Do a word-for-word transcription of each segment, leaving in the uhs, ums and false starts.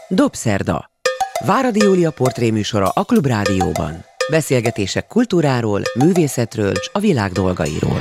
Dobszerda. Váradi Júlia portréműsora a Klubrádióban. Beszélgetések kultúráról, művészetről és a világ dolgairól.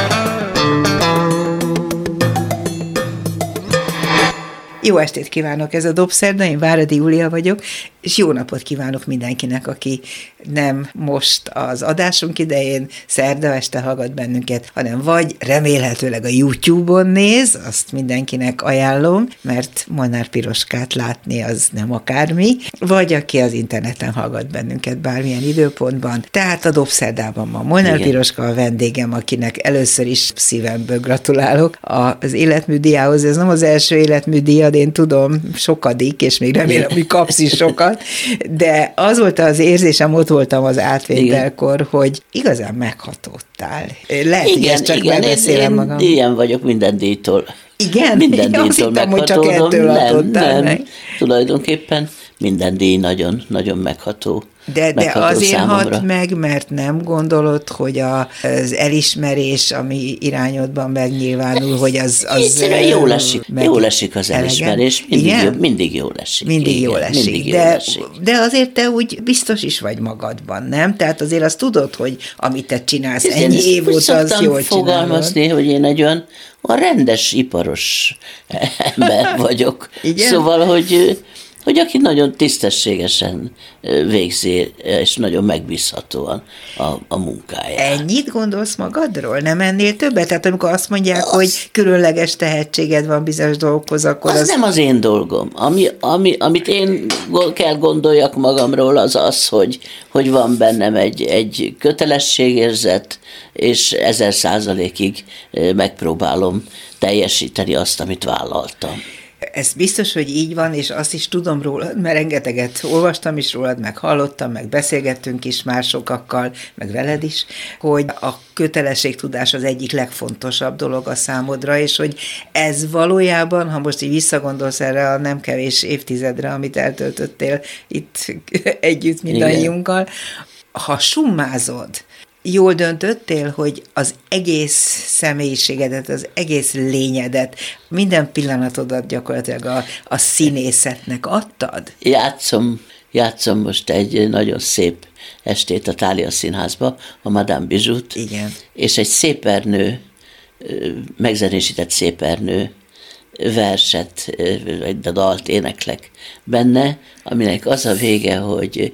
Jó estét kívánok, ez a Dobszerda, én Váradi Júlia vagyok, és jó napot kívánok mindenkinek, aki nem most az adásunk idején, szerda este hallgat bennünket, hanem vagy remélhetőleg a YouTube-on néz, azt mindenkinek ajánlom, mert Molnár Piroskát látni az nem akármi, vagy aki az interneten hallgat bennünket bármilyen időpontban. Tehát a Dobszerdában ma Molnár Igen. Piroska a vendégem, akinek először is szívemből gratulálok az életműdíjához. Ez nem az első életműdíjad, én tudom, sokadik, és még remélem, hogy kapsz is sokat, de az volt az érzésem, ott voltam az átvételkor, hogy igazán meghatódtál. Lehet, igen, hogy ezt csak igen, megbeszélem én, magam. Én ilyen vagyok minden díjtól. Igen? Minden Én azt hittem, hogy csak ettől adódtál nem, meg. Nem, tulajdonképpen minden díj nagyon, nagyon megható. De, de azért számomra. hat meg, mert nem gondolod, hogy a, az elismerés, ami irányodban megnyilvánul, hogy az... az jól esik, jól esik az elismerés, mindig, jó, mindig jól esik. Mindig igen, jól esik, mindig de, jól esik. de azért te úgy biztos is vagy magadban, nem? Tehát azért azt tudod, hogy amit te csinálsz Én ennyi év óta, az jól fogalmazni, csinálod. hogy én egy olyan, olyan rendes, iparos ember vagyok. Igen? Szóval, hogy... hogy aki nagyon tisztességesen végzi, és nagyon megbízhatóan a, a munkáját. Ennyit gondolsz magadról? Nem ennél többet? Tehát amikor azt mondják, az, hogy különleges tehetséged van bizonyos dolgokhoz, akkor az... Az nem az én dolgom. Ami, ami, amit én kell gondoljak magamról, az az, hogy, hogy van bennem egy, egy kötelességérzet, és ezer százalékig megpróbálom teljesíteni azt, amit vállaltam. Ez biztos, hogy így van, és azt is tudom rólad, mert rengeteget olvastam is rólad, meg hallottam, meg beszélgettünk is másokakkal, meg veled is, hogy a kötelességtudás az egyik legfontosabb dolog a számodra, és hogy ez valójában, ha most így visszagondolsz erre a nem kevés évtizedre, amit eltöltöttél itt együtt mindannyiunkkal, ha summázod, jól döntöttél, hogy az egész személyiségedet, az egész lényedet, minden pillanatodat gyakorlatilag a, a színészetnek adtad? Játszom, játszom most egy nagyon szép estét a Thália Színházba, a Madame Bijout. Igen. És egy szépernő, megzenésített szépernő verset, vagy dalt éneklek benne, aminek az a vége, hogy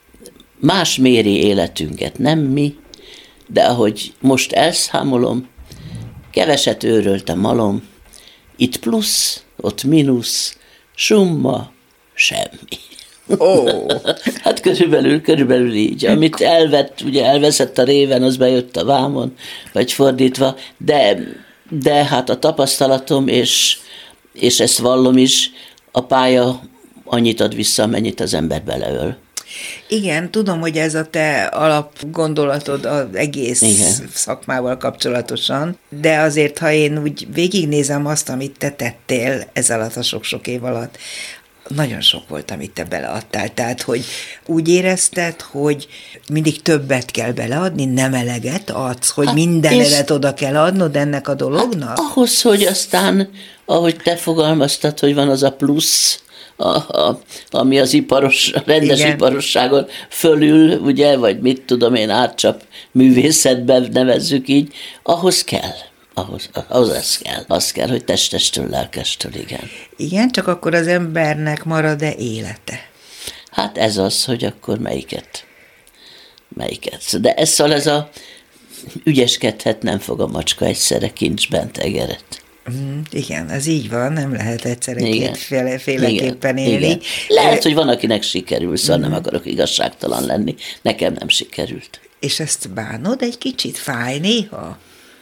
más méri életünket, nem mi, de ahogy most elszámolom, keveset őrölt a malom, itt plusz, ott mínusz, summa, semmi. Oh. Hát körülbelül, körülbelül így. Amit elvett, ugye elveszett a réven, az bejött a vámon, vagy fordítva, de, de hát a tapasztalatom, és, és ezt vallom is, a pálya annyit ad vissza, amennyit az ember beleöl. Igen, tudom, hogy ez a te alapgondolatod az egész Igen. szakmával kapcsolatosan, de azért, ha én úgy végignézem azt, amit te tettél ez alatt a sok-sok év alatt, nagyon sok volt, amit te beleadtál. Tehát, hogy úgy érezted, hogy mindig többet kell beleadni, nem eleget adsz, hogy hát mindenedet oda kell adnod ennek a dolognak? Hát ahhoz, hogy aztán, ahogy te fogalmaztad, hogy van az a plusz, A, a, ami az iparos, a rendes Igen. iparosságon fölül, ugye, vagy mit tudom én, átcsap művészetben nevezzük így, ahhoz kell, ahhoz, ahhoz ez kell, az kell, hogy testestől, lelkestől, igen. Igen, csak akkor az embernek marad-e élete? Hát ez az, hogy akkor melyiket, melyiket. De ez szóval ez a ügyeskedhet, nem fog a macska egyszerre, kincs bent egeret. Mm, igen, az így van, nem lehet egyszerre kétféleképpen igen, élni. Igen. Lehet, hogy van, akinek sikerül, szóval mm. nem akarok igazságtalan lenni. Nekem nem sikerült. És ezt bánod egy kicsit? Fáj néha?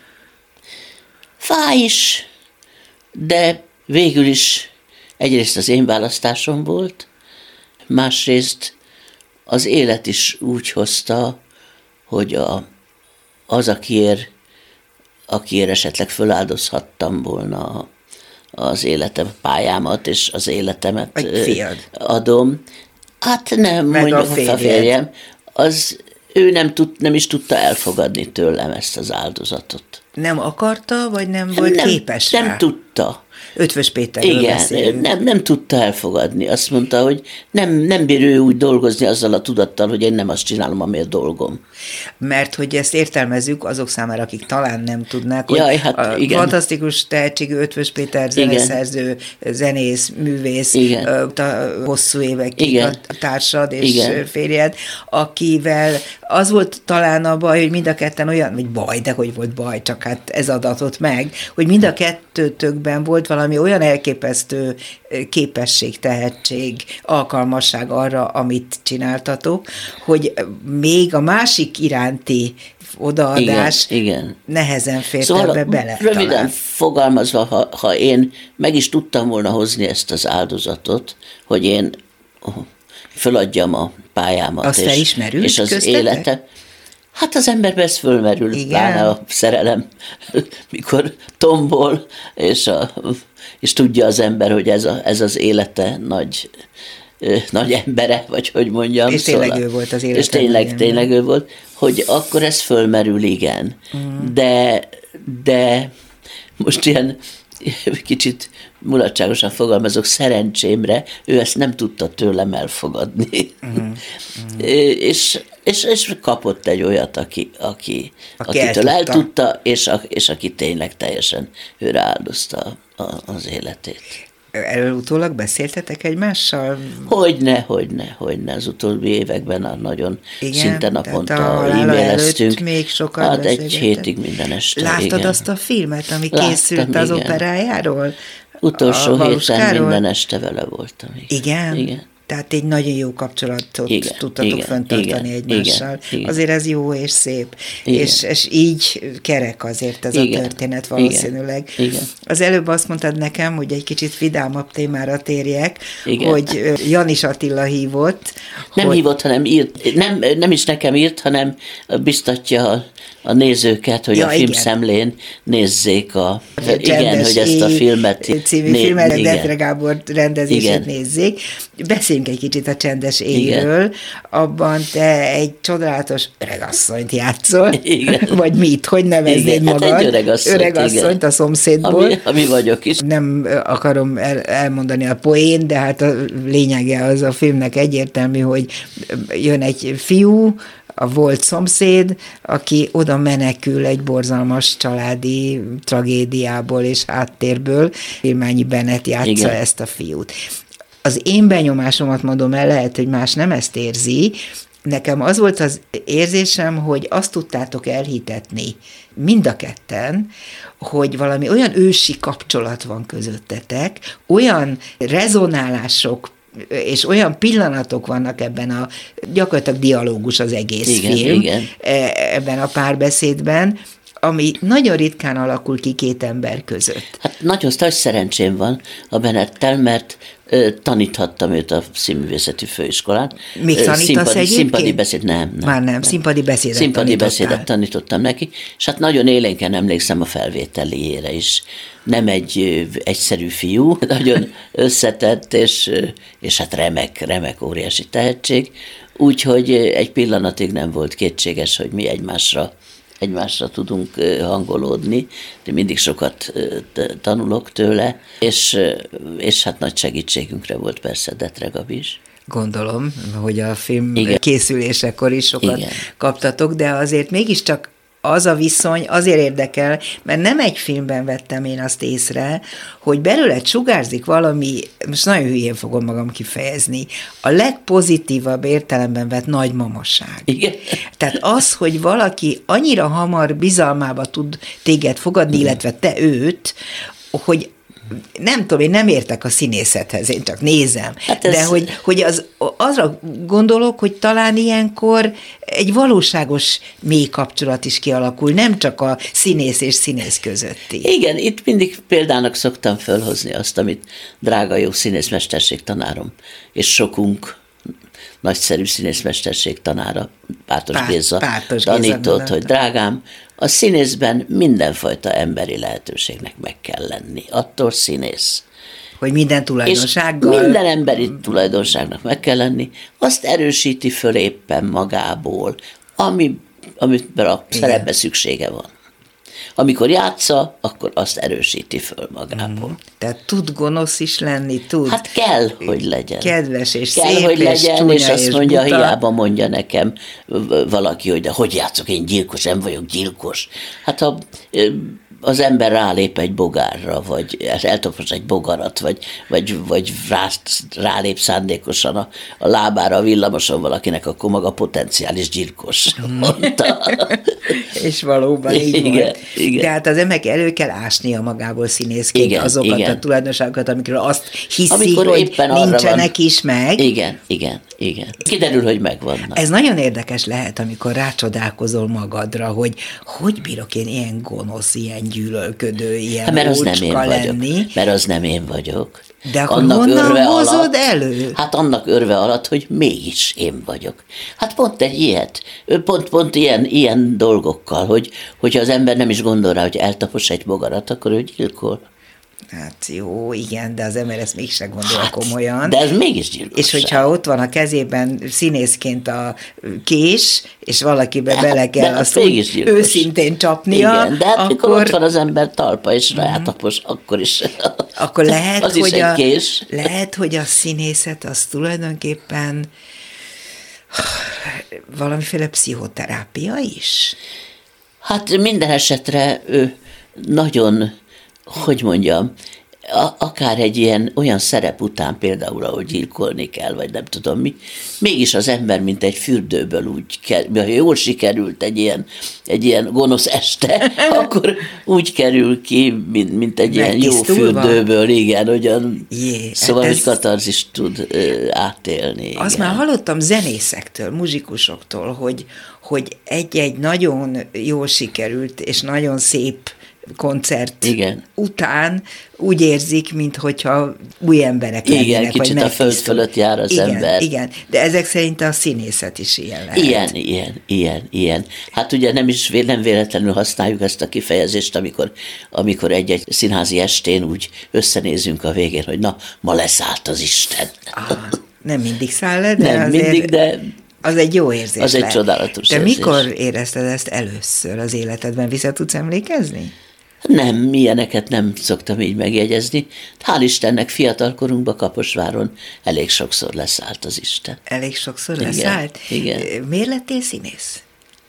Fáj is, de végül is egyrészt az én választásom volt, másrészt az élet is úgy hozta, hogy a, az, akiért akiért esetleg föláldozhattam volna az életem pályámat, és az életemet adom. Hát nem, meg mondjuk a, a férjem, az ő nem, tud, nem is tudta elfogadni tőlem ezt az áldozatot. Nem akarta, vagy nem volt nem, képes nem rá? tudta. Ötvös Péterről Igen, beszélünk. nem, nem tudta elfogadni. Azt mondta, hogy nem, nem bír ő úgy dolgozni azzal a tudattal, hogy én nem azt csinálom, ami a dolgom. Mert hogy ezt értelmezzük azok számára, akik talán nem tudnák, hogy Jaj, hát a igen. fantasztikus tehetségű Ötvös Péter zeneszerző, zenész, művész, Igen. a hosszú évekig Igen. a társad és Igen. férjed, akivel az volt talán a baj, hogy mind a ketten olyan, vagy baj, de hogy volt baj, csak hát ez adatott meg, hogy mind a kettőtökben volt valami olyan elképesztő képesség, tehetség, alkalmasság arra, amit csináltatok, hogy még a másik iránti odaadás igen, igen. nehezen fért szóval ebbe bele. Röviden talán. fogalmazva, ha, ha én meg is tudtam volna hozni ezt az áldozatot, hogy én föladjam a pályámat. Azt és, felismerült és az köztetek? életet. Hát az emberben ez fölmerül, Igen. pláne a szerelem, mikor tombol, és, a, és tudja az ember, hogy ez, a, ez az élete nagy, nagy embere, vagy hogy mondjam. És tényleg ő volt az élete. És tényleg, nagy tényleg ő volt, hogy akkor ez fölmerül, igen. Mm. De, de most ilyen kicsit mulatságosan fogalmazok, szerencsémre, ő ezt nem tudta tőlem elfogadni. Mm. és, és, és kapott egy olyat, aki, aki, aki akitől el tudta. tudta, és, a, és aki tényleg teljesen őre áldozta a, az életét. Erről utólag beszéltetek egymással? Hogyne, hogyne, hogyne. Az utóbbi években a nagyon Igen, szinte tehát naponta a halála e-maileztünk. előtt még sokat Hát egy beszélgettek. hétig minden este. Láttad igen. azt a filmet, ami Láttam, készült az igen. operájáról? Utolsó A héten Valuskáról? minden este vele voltam. Igen? Igen. Tehát egy nagyon jó kapcsolatot Igen, tudtatok igen, fenntartani igen, egymással. igen, igen. Azért ez jó és szép. Igen. És, és így kerek azért ez Igen, a történet valószínűleg. igen, igen. Az előbb azt mondtad nekem, hogy egy kicsit vidámabb témára térjek, Igen. hogy Janis Attila hívott. Nem hogy... hívott, hanem írt. Nem, nem is nekem írt, hanem biztatja a, a nézőket, hogy Ja, a igen. filmszemlén nézzék a... A igen, Csendes hogy ezt a Éj filmet... című né- filmet, igen. Detre Gábor rendezését Igen. nézzék. Beszéljünk egy kicsit a Csendes Éjről. Abban te egy csodálatos öregasszonyt játszol. Igen. Vagy mit? Hogy neveznéd Igen, hát magad? egy öregasszonyt, öregasszonyt igen. a szomszédból. Ami, ami vagyok is. Nem akarom el, elmondani a poén, de hát a lényege az a filmnek egyértelmű, hogy jön egy fiú, a volt szomszéd, aki oda menekül egy borzalmas családi tragédiából és háttérből. Irmányi Bennett játsza Igen. ezt a fiút. Az én benyomásomat mondom el, lehet, hogy más nem ezt érzi. Nekem az volt az érzésem, hogy azt tudtátok elhitetni mind a ketten, hogy valami olyan ősi kapcsolat van közöttetek, olyan rezonálások és olyan pillanatok vannak ebben a gyakorlatilag dialógus az egész igen, film, igen. ebben a párbeszédben, ami nagyon ritkán alakul ki két ember között. Hát nagyon nagy szerencsém van a Bennettel, mert ö, taníthattam őt a színművészeti főiskolán. Még Ö, tanítasz színpadi, egyébként? Színpadi beszéd, nem, nem. Már nem, színpadi beszédet Színpadi tanítottál. beszédet tanítottam neki, és hát nagyon élénken emlékszem a felvételiére is. Nem egy ö, egyszerű fiú, nagyon összetett, és, ö, és hát remek, remek óriási tehetség, úgyhogy egy pillanatig nem volt kétséges, hogy mi egymásra egymásra tudunk hangolódni, de mindig sokat tanulok tőle, és, és hát nagy segítségünkre volt persze Detre Gabi is. Gondolom, hogy a film Igen. készülésekor is sokat Igen. kaptatok, de azért mégiscsak az a viszony azért érdekel, mert nem egy filmben vettem én azt észre, hogy belőled sugárzik valami, most nagyon hülyén fogom magam kifejezni, a legpozitívabb értelemben vett nagymamaság. Igen. Tehát az, hogy valaki annyira hamar bizalmába tud téged fogadni, Igen. illetve te őt, hogy nem tudom, én nem értek a színészethez, én csak nézem. Hát ez... De hogy, hogy az, azra gondolok, hogy talán ilyenkor egy valóságos mély kapcsolat is kialakul, nem csak a színész és színész közötti. Igen, itt mindig példának szoktam fölhozni azt, amit drága jó színészmesterség tanárom, és sokunk nagyszerű színészmesterség tanára, Pártos Pár, Géza Pártos tanított, Géza hogy drágám, a színészben mindenfajta emberi lehetőségnek meg kell lenni, attól színész. Hogy minden tulajdonsággal... És minden emberi tulajdonságnak meg kell lenni, azt erősíti föl éppen magából, ami, amit a szerepbe szüksége van. Amikor játsza, akkor azt erősíti föl magából. Mm. Tehát tud gonosz is lenni, tud. Hát kell, hogy legyen. Kedves és kell, szép hogy és legyen, csúnya és azt és mondja, buta. hiába mondja nekem valaki, hogy de hogy játszok, én gyilkos, nem vagyok gyilkos. Hát ha az ember rálép egy bogárra, vagy eltopos egy bogarat, vagy, vagy, vagy rá, rálép szándékosan a, a lábára a villamoson valakinek, akkor maga potenciális gyilkos, mondta. És valóban így igen, volt. igen. De hát az emberek elő kell ásnia magából színészként igen, azokat igen. a tulajdonságokat, amikről azt hiszi, amikor hogy éppen nincsenek is meg. Igen, igen, igen. Kiderül, hogy megvannak. Ez nagyon érdekes lehet, amikor rácsodálkozol magadra, hogy hogy bírok én ilyen gonosz, ilyen gyűlölködő, ilyen hát, mert az nem én lenni. vagyok. Mert az nem én vagyok. De akkor annak honnan hozod alatt, elő? Hát annak örve alatt, hogy mégis én vagyok. Hát pont egy ilyet, pont, pont ilyen, ilyen dolgokkal, hogy, hogyha az ember nem is gondol rá, hogy eltapos egy bogarat, akkor ő gyilkol. Hát jó, igen, de az ember ezt mégsem gondolja hát, komolyan. De ez mégis gyilkosság. És hogyha ott van a kezében színészként a kés, és valakibe hát, bele kell azt úgy őszintén csapnia, igen, de hát akkor... mikor ott van az ember talpa, és rátapos, uh-huh. akkor is akkor lehet, az hogy is a, egy kés. lehet, hogy a színészet az tulajdonképpen valamiféle pszichoterápia is? Hát minden esetre ő nagyon, hogy mondjam, akár egy ilyen olyan szerep után például, ahol gyilkolni kell, vagy nem tudom mi, mégis az ember, mint egy fürdőből úgy, ha jól sikerült egy ilyen, egy ilyen gonosz este, akkor úgy kerül ki, mint, mint egy ilyen jó fürdőből, igen, ugyan, Jé, szóval, hogy katarzist tud ö, átélni. Azt igen. Már hallottam zenészektől, muzsikusoktól, hogy, hogy egy-egy nagyon jól sikerült, és nagyon szép koncert igen. után úgy érzik, minthogyha új emberek lennének. Igen, kicsit a föld fölött jár az igen, ember. Igen, de ezek szerint a színészet is ilyen lehet. Ilyen, ilyen, ilyen, ilyen. Hát ugye nem is nem véletlenül használjuk ezt a kifejezést, amikor, amikor egy-egy színházi estén úgy összenézünk a végén, hogy na, ma leszállt az Isten. Ah, nem mindig száll le, de nem azért... mindig, de... Az egy jó érzés. Az lehet. egy csodálatos De érzés. mikor érezted ezt először az életedben? Vissza tudsz emlékezni? Nem, ilyeneket nem szoktam így megjegyezni. Hál' Istennek fiatalkorunkban Kaposváron elég sokszor leszállt az Isten. Elég sokszor igen, leszállt? Igen. Miért lettél színész?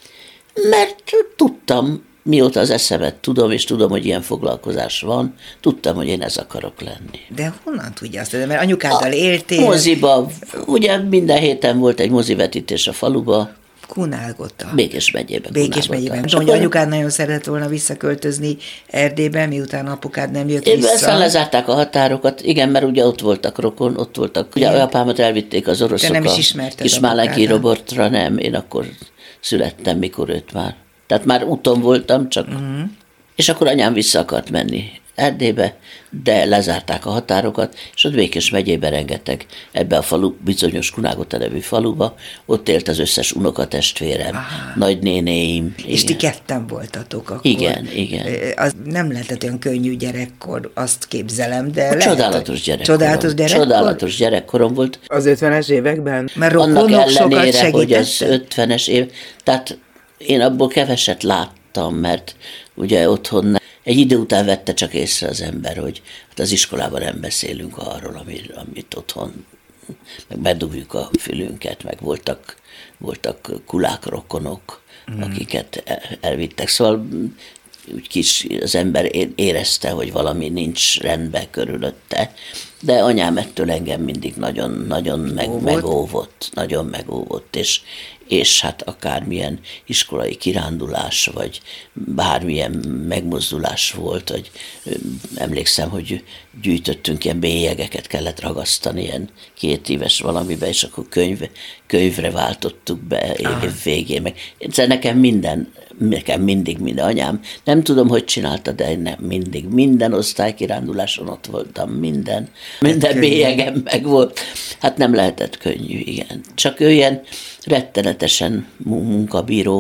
Mert tudtam, mióta az eszemet tudom, és tudom, hogy ilyen foglalkozás van, tudtam, hogy én ez akarok lenni. De honnan tudja azt? Mert anyukáddal éltél? Moziba, ugye minden héten volt egy mozivetítés a faluba. Kunálgottam. Békés megyében. Békés megyében. Tudom, hogy anyukád nagyon szeretett volna visszaköltözni Erdélybe, miután apukád nem jött Én vissza. Aztán lezárták a határokat, igen, mert ugye ott voltak rokon, ott voltak. Ugye apámat elvitték az oroszok. De nem is ismerted Kismálenki Robertra, nem, én akkor születtem, mikor őt már. Tehát már úton voltam, csak. Uh-huh. És akkor anyám vissza akart menni Erdélybe, de lezárták a határokat, és ott Békés megyében rengeteg, ebbe a falu, bizonyos Kunágota nevű faluba, ott élt az összes unokatestvérem, ah. nagynénéim. És igen. Ti ketten voltatok akkor. Igen, igen. Az nem lehetett olyan könnyű gyerekkor, azt képzelem, de lehet, csodálatos gyerekkorom. Csodálatos gyerekkor? Csodálatos gyerekkorom volt. Az ötvenes években? Mert annak ellenére, hogy az ötvenes év, tehát én abból keveset láttam, mert ugye otthon egy idő után vette csak észre az ember, hogy hát az iskolában nem beszélünk arról, amit, amit otthon, meg bedugjuk a fülünket, meg voltak, voltak kulák rokonok, mm. akiket elvittek. Szóval úgy kis az ember érezte, hogy valami nincs rendben körülötte, de anyám ettől engem mindig nagyon, nagyon meg, megóvott, nagyon megóvott, és, és hát akármilyen iskolai kirándulás, vagy bármilyen megmozdulás volt, hogy emlékszem, hogy gyűjtöttünk ilyen bélyegeket, kellett ragasztani ilyen két éves valamibe, és akkor könyv, könyvre váltottuk be év végén. Meg. Nekem minden, nekem mindig minden anyám, nem tudom, hogy csinálta, de nem mindig, minden osztálykiránduláson ott voltam, minden, minden bélyegem meg volt. Hát nem lehetett könnyű, igen. Csak ő ilyen rettenetesen munkabíró,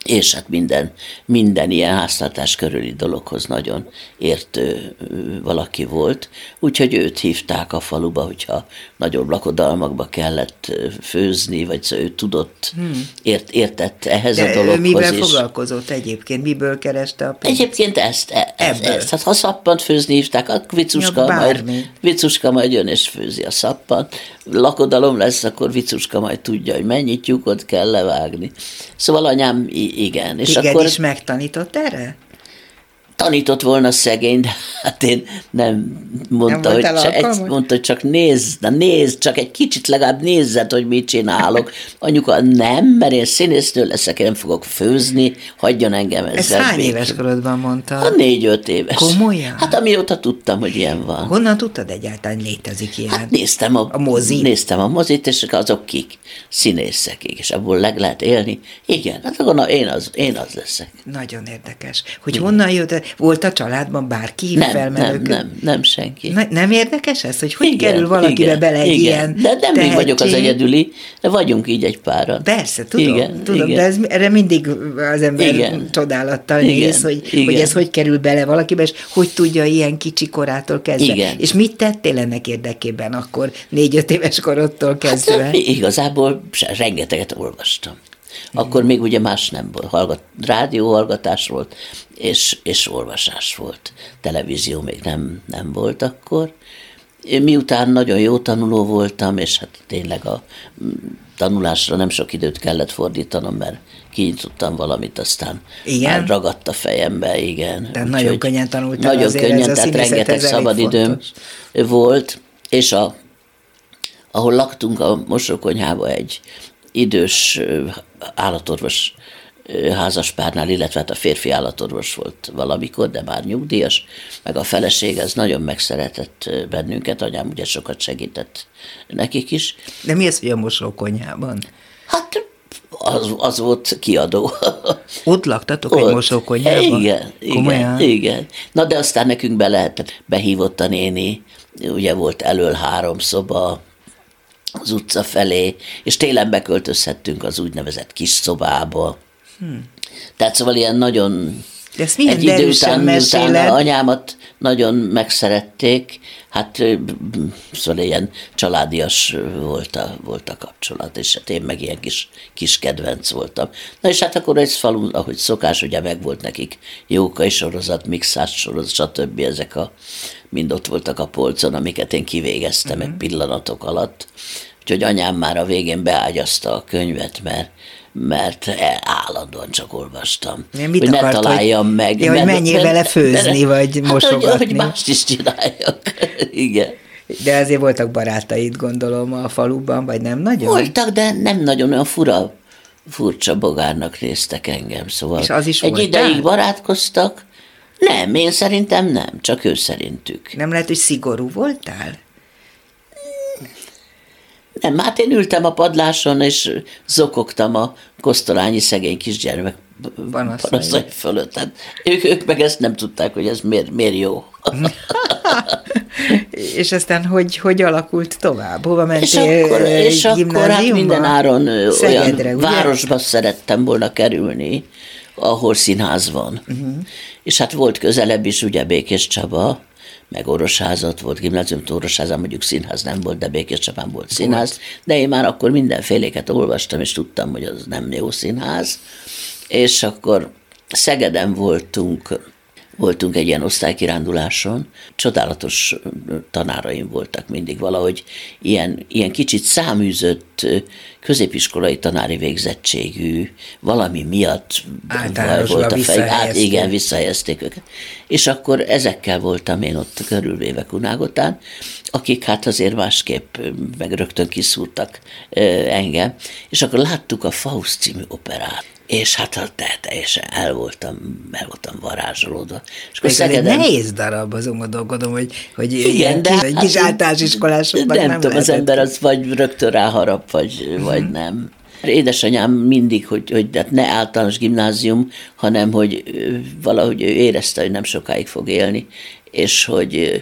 és hát minden, minden ilyen háztartás körüli dologhoz nagyon értő valaki volt, úgyhogy őt hívták a faluba, hogyha nagyobb lakodalmakba kellett főzni, vagy szóval ő tudott, hmm. ért, értett ehhez de a dologhoz mivel is. foglalkozott egyébként? Miből kereste a pénzt? Egyébként ezt, ezt, ezt. Hát ha szappant főzni hívták, akkor Vicuska, Ja, majd, Vicuska majd jön és főzi a szappant. Lakodalom lesz, akkor Vicuska majd tudja, hogy mennyit tyúkot kell levágni. Szóval anyám igen. És Téged akkor is megtanított erre? tanított volna szegény, de hát én nem mondta, nem hogy, csak, egy, mondta, hogy csak nézd, na nézd, csak egy kicsit legalább nézzed, hogy mit csinálok. Anyuka, nem, mert én színésznő leszek, én nem fogok főzni, hagyjon engem ezzel. Ez hány békén. Éves korodban mondta? A négy-öt éves. Komolyan? Hát amióta tudtam, hogy ilyen van. Honnan tudtad egyáltalán, létezik ilyen? Hát néztem a, a mozit. Néztem a mozit, és azok kik? Színészek, és abból leg lehet élni. Igen, hát akkor na, én, az, én az leszek. Nagyon érdekes. Hogy igen. Honnan jött? Volt a családban bárki nem, felmerők? Nem, nem, nem senki. Na, nem érdekes ez, hogy hogy igen, kerül valakibe igen, bele egy igen. ilyen De nem tehetség? én vagyok az egyedüli, de vagyunk így egy páran. Persze, tudom, igen, tudom igen. de ez, erre mindig az ember igen. csodálattal igen. néz, hogy, igen. hogy ez hogy kerül bele valakibe, és hogy tudja ilyen kicsi korától kezdve. Igen. És mit tettél ennek érdekében akkor négy-öt éves korodtól kezdve? Hát, igazából rengeteget olvastam. Akkor még ugye más nem volt, hallgat, rádióhallgatás volt, és, és olvasás volt. Televízió még nem, nem volt akkor. Miután nagyon jó tanuló voltam, és hát tényleg a tanulásra nem sok időt kellett fordítanom, mert kinyitottam valamit, aztán igen? már ragadt a fejembe, igen. De nagyon könnyen tanultál nagyon azért, könnyen, ez a tehát rengeteg szabadidőm volt, és a, ahol laktunk a mosókonyhába egy idős állatorvos házaspárnál, illetve hát a férfi állatorvos volt valamikor, de már nyugdíjas, meg a feleség, ez nagyon megszeretett bennünket, anyám ugye sokat segített nekik is. De mi az, hogy a mosókonyhában? Hát az, az volt kiadó. Ott laktatok ott. Egy mosókonyhában? Igen, igen, igen. Na de aztán nekünk be lehetett, behívott a néni, ugye volt elől három szoba, az utca felé, és télen beköltözhettünk az úgynevezett kis szobába. Hmm. Tehát szóval ilyen nagyon... De ezt milyen egy idő után, meséled? Anyámat nagyon megszerették, hát szóval ilyen családias volt a, volt a kapcsolat, és hát én meg ilyen kis, kis kedvenc voltam. Na és hát akkor egy falu, ahogy szokás, ugye meg volt nekik Jókai sorozat, Mixás sorozat, stb. Ezek a, mind ott voltak a polcon, amiket én kivégeztem uh-huh. egy pillanatok alatt. Úgyhogy anyám már a végén beágyazta a könyvet, mert mert állandóan csak olvastam. Ja, mit hogy akart, ne találjam hogy, meg. Ja, hogy menjél vele főzni, vagy hát, mosogatni. Hogy, hogy mást is csináljak. Igen. De azért voltak barátaid, gondolom, a faluban, vagy nem nagyon? Voltak, de nem nagyon, olyan fura, furcsa bogárnak néztek engem. Szóval és az is egy voltál? ideig barátkoztak. Nem, én szerintem nem, csak ő szerintük. Nem lehet, hogy szigorú voltál? Nem, hát én ültem a padláson, és zokogtam a kosztolányi szegény kisgyermek panaszai fölött. Hát ők, ők meg ezt nem tudták, hogy ez miért, miért jó. És aztán hogy, hogy alakult tovább? Hova mentél? És akkor, és akkor hát minden áron Szegedre, olyan ugye? városba szerettem volna kerülni, ahol színház van. Uh-huh. És hát volt közelebb is, ugye Békés Csaba, meg Orosházat volt, gimnázium Orosházán mondjuk színház nem volt, de Békés Csabán volt színház, volt. De én már akkor mindenféléket olvastam, és tudtam, hogy az nem jó színház, és akkor Szegeden voltunk, voltunk egy ilyen osztálykiránduláson, csodálatos tanáraim voltak mindig, valahogy ilyen, ilyen kicsit száműzött középiskolai tanári végzettségű, valami miatt volt a fej, hát igen, visszahelyezték őket. És akkor ezekkel voltam én ott körülvéve Kunágotán, akik hát azért másképp meg rögtön kiszúrtak engem, és akkor láttuk a Faust című operát. És hát teljesen el voltam, el voltam varázsolódva. És akkor Szegeden... nehéz darab, azon gondolkodom, hogy, hogy igen, de kis, hát, kis általános iskolásokban nem, nem tudom, az ember az vagy rögtön ráharap, vagy, hmm. vagy nem. Édesanyám mindig, hogy, hogy hát ne általános gimnázium, hanem hogy valahogy ő érezte, hogy nem sokáig fog élni, és hogy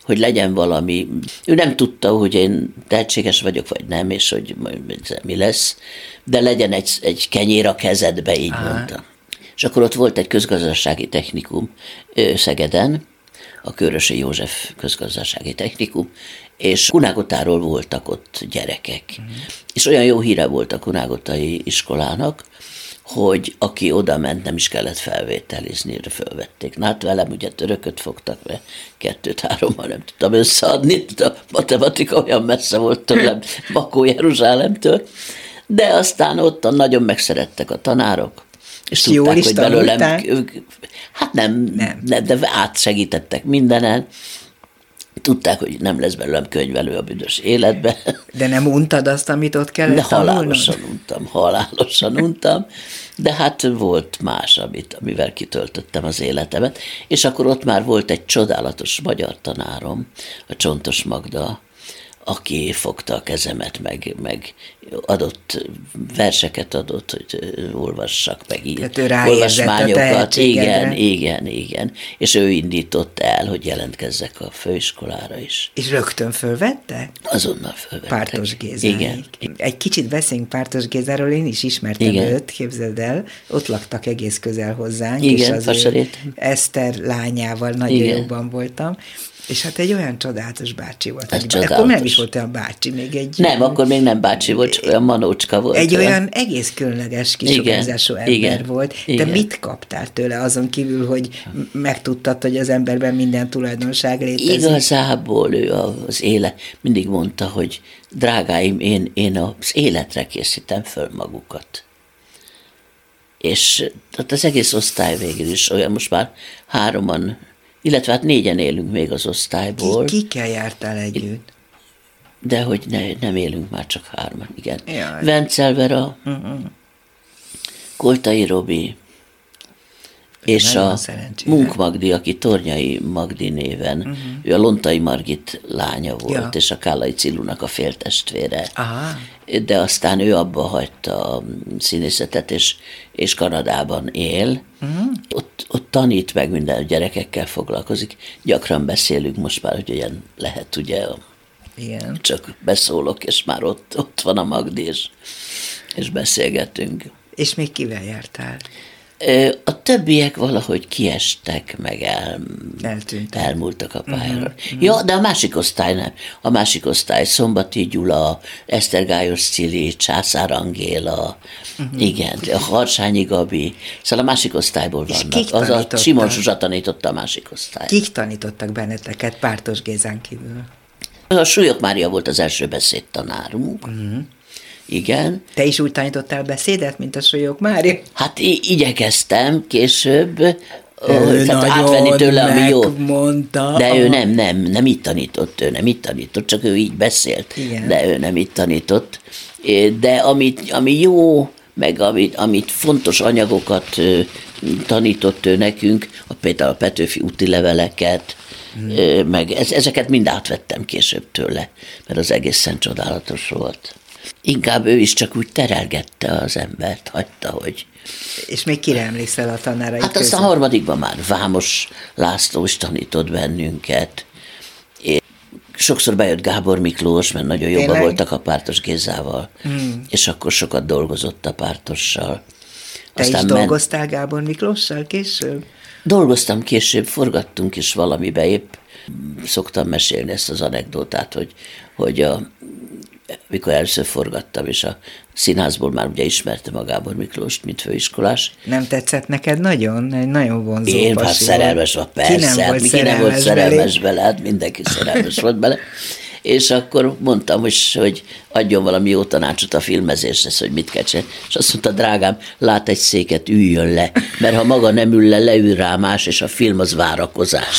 hogy legyen valami. Ő nem tudta, hogy én tehetséges vagyok, vagy nem, és hogy mi lesz, de legyen egy, egy kenyér a kezedbe, így Aha. mondta. És akkor ott volt egy közgazdasági technikum Szegeden, a Körösi József közgazdasági technikum, és Kunágotáról voltak ott gyerekek. Uh-huh. És olyan jó híre volt a kunágotai iskolának, hogy aki oda ment, nem is kellett felvételizni, fölvették. Na hát velem ugye törököt fogtak, mert kettőt-hárommal nem tudtam összeadni, a matematika olyan messze volt tőlem, Bakó Jeruzsálemtől, de aztán ott nagyon megszerettek a tanárok, és tudták, hogy belőlem, hát nem, nem. nem, de átsegítettek mindenen, tudták, hogy nem lesz belőlem könyvelő a büdös életbe. De nem untad azt, amit ott kellett De halálosan tanulnod? untam, halálosan untam, de hát volt más, amit, amivel kitöltöttem az életemet, és akkor ott már volt egy csodálatos magyar tanárom, a Csontos Magda, aki fogta a kezemet, meg, meg adott verseket adott, hogy olvassak, meg így olvasmányokat. Igen, igen, igen. És ő indított el, hogy jelentkezzek a főiskolára is. És rögtön fölvette? Azonnal fölvettek. Pártos Gézáig. Igen. Egy kicsit beszéljünk Pártos Gézáról, én is ismertem igen. őt, képzeld el, ott laktak egész közel hozzánk, igen, és az Eszter lányával nagyon igen. jobban voltam. És hát egy olyan csodálatos bácsi volt. Egy csodálatos. Akkor nem is volt olyan bácsi, még egy... Nem, akkor még nem bácsi volt, csak olyan manócska volt. Egy olyan, olyan egész különleges kisugázású ember igen, volt. igen. Te mit kaptál tőle azon kívül, hogy megtudtad, hogy az emberben minden tulajdonság létezik? Igazából ő az élet, mindig mondta, hogy drágáim, én, én az életre készítem föl magukat. És az egész osztály végül is olyan, most már hároman, illetve hát négyen élünk még az osztályból. Ki, kikkel jártál együtt? De hogy ne, nem élünk már csak hárman, igen. Jaj. Vencel Vera, uh-huh. Koltai Robi, és a Munk Magdi, aki Tornyai Magdi néven, uh-huh. ő a Lontai Margit lánya volt, ja. és a Kállai Cillunak a féltestvére. Aha. De aztán ő abba hagyta a színészetet, és, és Kanadában él. Uh-huh. Ott, ott tanít meg, minden gyerekekkel foglalkozik. Gyakran beszélünk most már, hogy olyan lehet, ugye, igen. csak beszólok, és már ott, ott van a Magdi, és, és beszélgetünk. És még kivel jártál? A többiek valahogy kiestek, meg el, elmúltak a pályáról. Uh-huh. Ja, de a másik osztály nem. A másik osztály Szombati Gyula, Esztergályos Cili, Császár Angéla, uh-huh. igen, a Harsányi Gabi, szóval a másik osztályból vannak. Az a Simon Zsuzsa tanította a másik osztályt. Kik tanítottak benneteket Pártos Gézán kívül? A Súlyog Mária volt az első beszédtanárunk. Uh-huh. Igen. Te is úgy tanítottál beszédet, mint a Súlyog Mária? Hát í- igyekeztem később, hogy átvenni tőle, ami jó. Mondta. De ő nem, nem, nem így tanított, ő nem így tanított, csak ő így beszélt. Igen. De ő nem így tanított. De amit, ami jó, meg amit, amit fontos anyagokat tanított ő nekünk, a, például a Petőfi úti leveleket, hmm. meg ezeket mind átvettem később tőle, mert az egészen csodálatos volt. Inkább ő is csak úgy terelgette az embert, hagyta, hogy... És még kire emlékszel a tanárai Hát közül? aztán a harmadikban már Vámos László is tanított bennünket. És sokszor bejött Gábor Miklós, mert nagyon jobban voltak a Pártos Gézával, hmm. és akkor sokat dolgozott a Pártossal. Te aztán is dolgoztál ment... Gábor Miklóssal később? Dolgoztam később, forgattunk is valamibe, épp szoktam mesélni ezt az anekdótát, hogy, hogy a mikor először forgattam, és a színházból már ugye ismertem a Gábor Miklóst, mint főiskolás. Nem tetszett neked nagyon? Egy nagyon vonzó Én már szerelmes volt, persze. Ki nem volt, mi szerelmes, nem volt szerelmes bele? Hát mindenki szerelmes volt bele. És akkor mondtam, hogy, hogy adjon valami jó tanácsot a filmezéshez, hogy mit kell csinálni. És azt mondta, drágám, lát egy széket, üljön le, mert ha maga nem ül le, leül rá más, és a film az várakozás.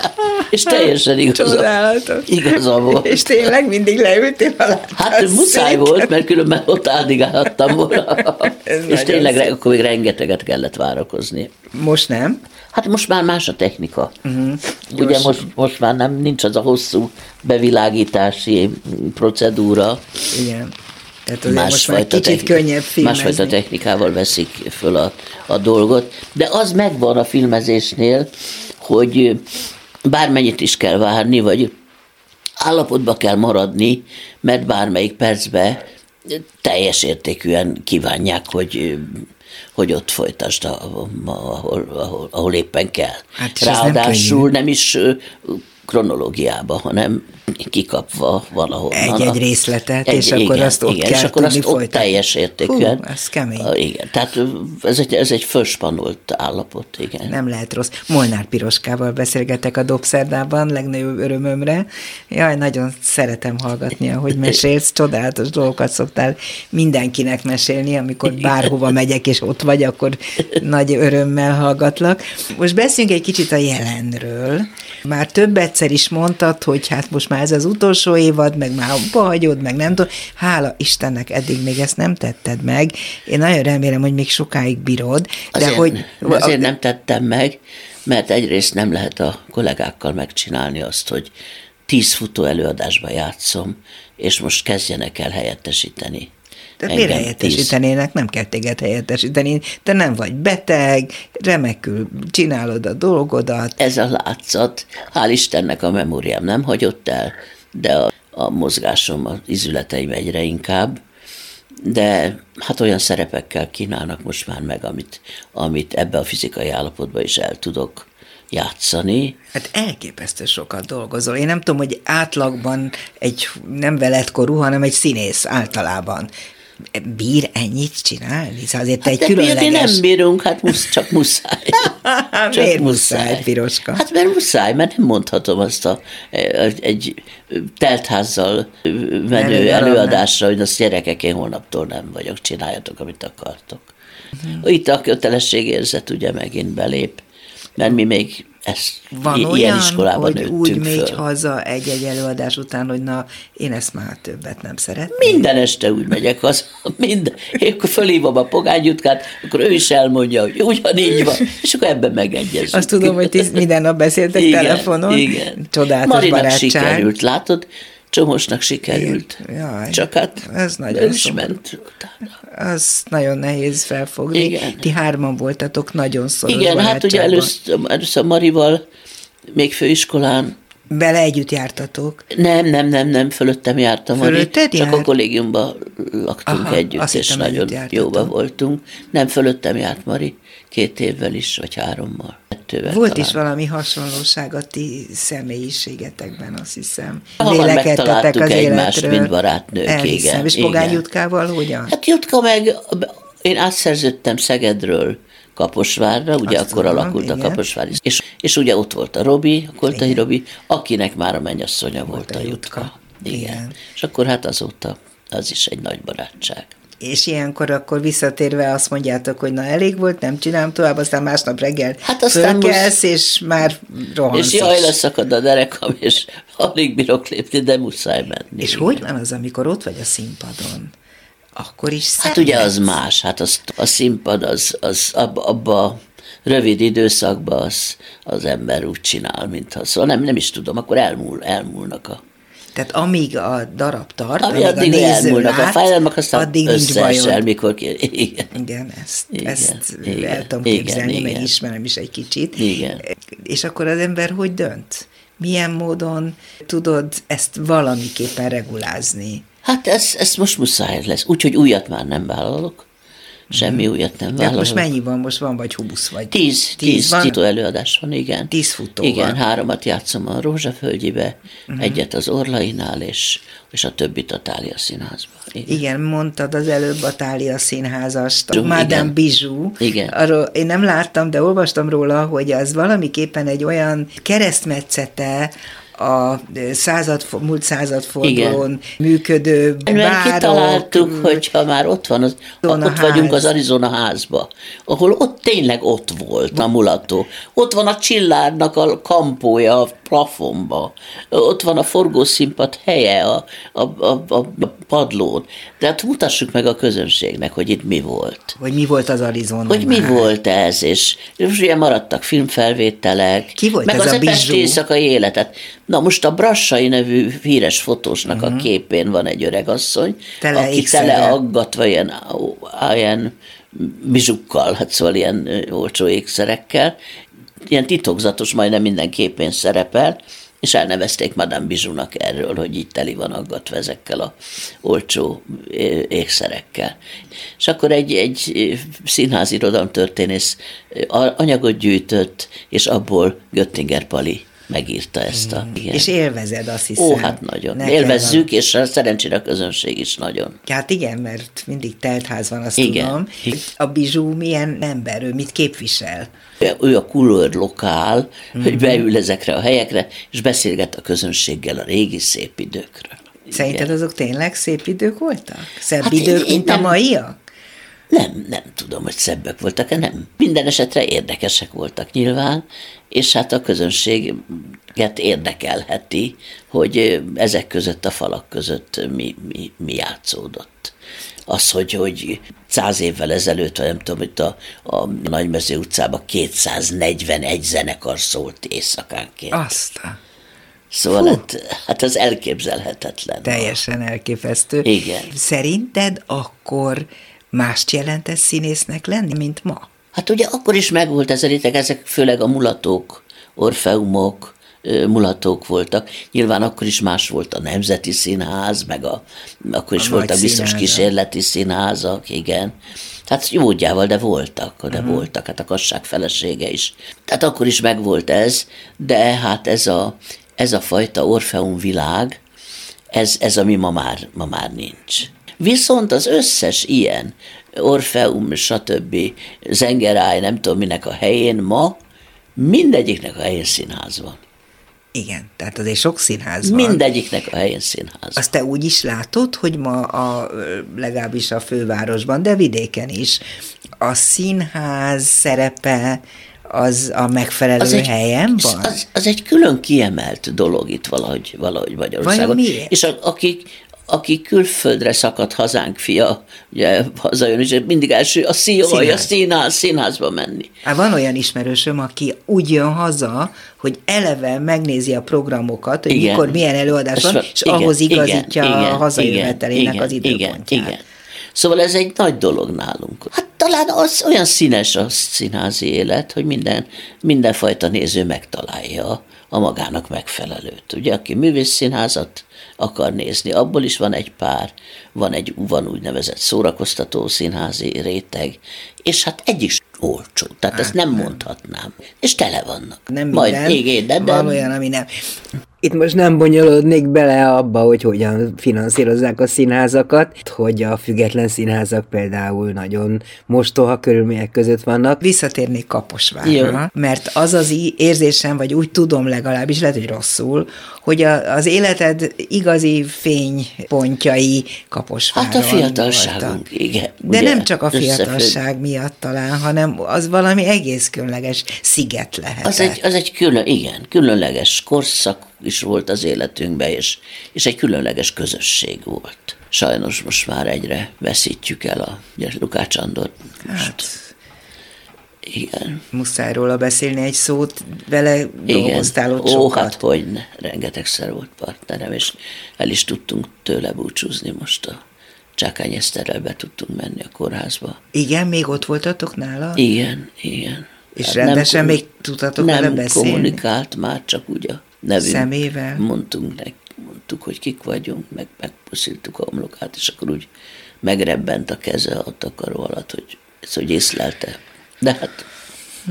És teljesen igaza, igaza volt. És tényleg mindig leültél alá. Hát muszáj széket. Volt, mert különben ott áldigálhattam volna. És tényleg szép. Akkor még rengeteget kellett várakozni. Most nem? Hát most már más a technika. Uh-huh. Ugye most, most már nem, nincs az a hosszú bevilágítási procedúra. Igen. Tehát azért most már kicsit technik, könnyebb filmezni. Másfajta technikával veszik föl a, a dolgot. De az megvan a filmezésnél, hogy bármennyit is kell várni, vagy állapotba kell maradni, mert bármelyik percben teljes értékűen kívánják, hogy, hogy ott folytasd, ahol, ahol, ahol éppen kell. Hát, ráadásul nem, nem is kronológiába, hanem kikapva valahonnan. Egy-egy részletet, egy, és igen, akkor azt ott igen, kell és akkor azt folytatni. ott teljes értékűen. Hú, ez kemény. Igen, tehát ez egy, ez egy fölspannolt állapot, igen. Nem lehet rossz. Molnár Piroskával beszélgetek a Dobszerdában, legnagyobb örömömre. Jaj, nagyon szeretem hallgatni, ahogy mesélsz. Csodálatos dolgokat szoktál mindenkinek mesélni, amikor bárhova megyek, és ott vagy, akkor nagy örömmel hallgatlak. Most beszéljünk egy kicsit a jelenről. Már több egyszer is mondtad, hogy hát most már ez az utolsó évad, meg már abba hagyod, meg nem tudom. Hála Istennek, eddig még ezt nem tetted meg. Én nagyon remélem, hogy még sokáig bírod. De azért, hogy, azért nem tettem meg, mert egyrészt nem lehet a kollégákkal megcsinálni azt, hogy tíz futó előadásba játszom, és most kezdjenek el helyettesíteni. Tehát miért helyettesítenének? Nem kell téged helyettesíteni. Te nem vagy beteg, remekül csinálod a dolgodat. Ez a látszat. Hál' Istennek a memóriám nem hagyott el, de a, a mozgásom, az izületeim egyre inkább. De hát olyan szerepekkel kínálnak most már meg, amit, amit ebbe a fizikai állapotban is el tudok játszani. Hát elképesztő sokat dolgozol. Én nem tudom, hogy átlagban egy nem veletkorú, hanem egy színész általában bír ennyit csinálni? Szóval azért te hát egy különleges... Mi nem bírunk, hát musz, csak muszáj. Csak miért muszáj, muszáj, Piroska? Hát mert muszáj, mert nem mondhatom azt a, egy teltházzal menő előadásra, hogy azt gyerekek, én holnaptól nem vagyok, csináljatok, amit akartok. Uh-huh. Itt a kötelességérzet ugye megint belép, mert mi még ezt van ilyen olyan, iskolában hogy nőttünk úgy megy föl. haza egy-egy előadás után, hogy na, én ezt már többet nem szeretném. Minden este úgy megyek haza, minden. Én akkor fölhívom a Pogány Jutkát, akkor ő is elmondja, hogy ugyanígy van, és akkor ebben megegyezünk. Azt tudom, hogy ti minden nap beszéltek igen, telefonon. Igen. Csodálatos Marinak barátság. sikerült, látod? Csomósnak sikerült. Jaj, csak hát ez nagyon is ment. Az nagyon nehéz felfogni. Igen. Ti hárman voltatok nagyon szoros igen, hát ugye először, először Marival még főiskolán. Bele együtt jártatok? Nem, nem, nem, nem, fölöttem jártam. Fölötted Csak jár? a kollégiumban laktunk Aha, együtt, és nagyon jóba voltunk. Nem, fölöttem járt Mari, két évvel is, vagy hárommal. Volt talán. Is valami hasonlóság a ti személyiségetekben, azt hiszem. Hamar megtaláltuk az egymást, életről. Mint barátnők. Elhiszem. Igen, és Pogány Jutkával hogyan? Hát Jutka meg, én átszerződtem Szegedről Kaposvárra, ugye azt akkor tudom, alakult igen. a Kaposvár is. És, és ugye ott volt a Robi, a Koltai igen. Robi, akinek már a mennyasszonya volt, volt a Jutka. Jutka. Igen. igen. És akkor hát azóta az is egy nagy barátság. És ilyenkor akkor visszatérve azt mondjátok, hogy na elég volt, nem csinálom tovább, aztán másnap reggel hát fölkelsz, most... és már rohansz. És jaj, leszakad a derekam, és alig bírok lépni, de muszáj menni. És igen. Hogy van az, amikor ott vagy a színpadon? Akkor is szenvedsz? Hát ugye az más, hát az, a színpad az, az abba, abba rövid időszakban az, az ember úgy csinál, mintha, szóval nem, nem is tudom, akkor elmúl, elmúlnak a... Tehát amíg a darab tart, amíg addig a elmúlnak lát, a fájdalmak, aztán összeesel, mikor ki... Igen, igen ezt, igen, ezt igen, el tudom igen, képzelni, igen. meg ismerem is egy kicsit. Igen. És akkor az ember hogy dönt? Milyen módon tudod ezt valamiképpen regulázni? Hát ez, ez most muszáj lesz, úgyhogy újat már nem vállalok. Semmi újat nem vállalok. Most mennyi van? Most van vagy húsz? Vagy tíz, tíz, tíz futó előadás van, igen. Tíz futó igen, van. Háromat játszom a Rózsaföldjibe, uh-huh. egyet az Orlainál, és, és a többit a Thália Színházban. Igen. igen, mondtad az előbb a Thália Színházast, a Madame Bijou. Igen. Arról én nem láttam, de olvastam róla, hogy az valamiképpen egy olyan keresztmetszete a század, múlt századfordulón igen. működő bárok. Kitaláltuk, hogyha már ott van, az, ott ház. vagyunk az Arizona házba, ahol ott tényleg ott volt a mulató. Ott van a Csillárnak a kampója a plafonba, ott van a forgószínpad helye a, a, a, a padlón. De hát mutassuk meg a közönségnek, hogy itt mi volt. Hogy mi volt az Arizona. Hogy már. Mi volt ez, és, és ugye maradtak filmfelvételek. Ki volt meg ez az a epesti éjszakai életet. Na most a Brassai nevű híres fotósnak uh-huh. a képén van egy öregasszony, tele aki tele aggatva ilyen, ilyen bizsukkal, hát szóval ilyen olcsó ékszerekkel, ilyen titokzatos, majdnem minden képén szerepel, és elnevezték Madame Bijounak erről, hogy így teli van aggatva ezekkel a olcsó ékszerekkel. És akkor egy, egy színházi irodalomtörténész anyagot gyűjtött, és abból Göttinger Pali megírta ezt a... Mm. És élvezed, azt hiszem. Ó, hát nagyon. Élvezzük, van. És szerencsére a közönség is nagyon. Hát igen, mert mindig teltház van, azt igen. tudom. A Bijou milyen ember, ő mit képvisel? Ő a couleur lokál, mm-hmm. hogy beül ezekre a helyekre, és beszélget a közönséggel a régi szép időkről. Szerinted igen. azok tényleg szép idők voltak? Szebb hát idők, én, én mint nem, a maiak? Nem, nem tudom, hogy szebbek voltak-e, nem. Minden esetre érdekesek voltak nyilván, és hát a közönséget érdekelheti, hogy ezek között, a falak között mi, mi, mi játszódott. Az, hogy, hogy száz évvel ezelőtt, vagy nem tudom, hogy a, a Nagymező utcában kétszáznegyvenegy zenekar szólt éjszakánként. Aztán. Szóval hát, hát az elképzelhetetlen. Teljesen elképesztő. Igen. Szerinted akkor mást jelent ez színésznek lenni, mint ma? Hát ugye akkor is megvolt ez a réteg, ezek főleg a mulatók, orfeumok, mulatók voltak. Nyilván akkor is más volt a Nemzeti Színház, meg a, akkor is a voltak biztos színháza. Kísérleti színházak, igen. Tehát jódjával, de voltak, de uh-huh. voltak, hát a Kasság felesége is. Tehát akkor is megvolt ez, de hát ez a, ez a fajta orfeum világ, ez, ez ami ma már, ma már nincs. Viszont az összes ilyen Orfeum, stb. Zengeráj, nem tudom minek a helyén ma, mindegyiknek a helyén színház van. Igen, tehát azért sok színház van. Mindegyiknek a helyén színház. Azt te úgy is látod, hogy ma a, legalábbis a fővárosban, de vidéken is, a színház szerepe az a megfelelő az egy, helyen van? Az, az egy külön kiemelt dolog itt valahogy, valahogy Magyarországon. Vajon miért? És a, akik... aki külföldre szakadt hazánk fia, ugye hazajön, és mindig első a színház, a színház, színházba menni. Hát van olyan ismerősöm, aki úgy jön haza, hogy eleve megnézi a programokat, hogy igen. mikor milyen előadás van, és igen, ahhoz igazítja igen, a hazajövetelének az időpontját. Igen, igen. Szóval ez egy nagy dolog nálunk. Hát talán az olyan színes a színházi élet, hogy minden, mindenfajta néző megtalálja a magának megfelelőt. Ugye, aki művészszínházat akar nézni, abból is van egy pár, van egy van úgynevezett szórakoztató színházi réteg, és hát egyik olcsó, tehát hát ezt nem, nem mondhatnám. És tele vannak. Nem Majd minden, igen, de, de van olyan, ami nem. Itt most nem bonyolódnék bele abba, hogy hogyan finanszírozzák a színházakat, hogy a független színházak például nagyon mostoha körülmények között vannak. Visszatérnék Kaposvárra, mert az az érzésem, vagy úgy tudom legalábbis, lehet, hogy rosszul, hogy a, az életed igazi fénypontjai Kaposváron Hát a fiatalságunk, igen. De ugye, nem csak a fiatalság összefőd. miatt talán, hanem az valami egész különleges sziget lehet. Az egy, az egy külön, igen, különleges korszak is volt az életünkben, és, és egy különleges közösség volt. Sajnos most már egyre veszítjük el a ugye, Lukács Andor. Hát, igen. Muszáj róla beszélni egy szót, vele dolgoztál ott sokat. Ó, hát hogyne, rengetegszer volt partnerem, és el is tudtunk tőle búcsúzni most a Csákány Eszterrel be tudtunk menni a kórházba. Igen, még ott voltatok nála? Igen, igen. És hát rendesen nem, még tudtatok vele beszélni? Nem kommunikált már, csak úgy a nevünk. Szemével? Mondtunk neki, mondtuk, hogy kik vagyunk, meg megpuszítuk a homlokát, és akkor úgy megrebbent a keze a takaró alatt, hogy, hogy észlelte. De hát... Hm.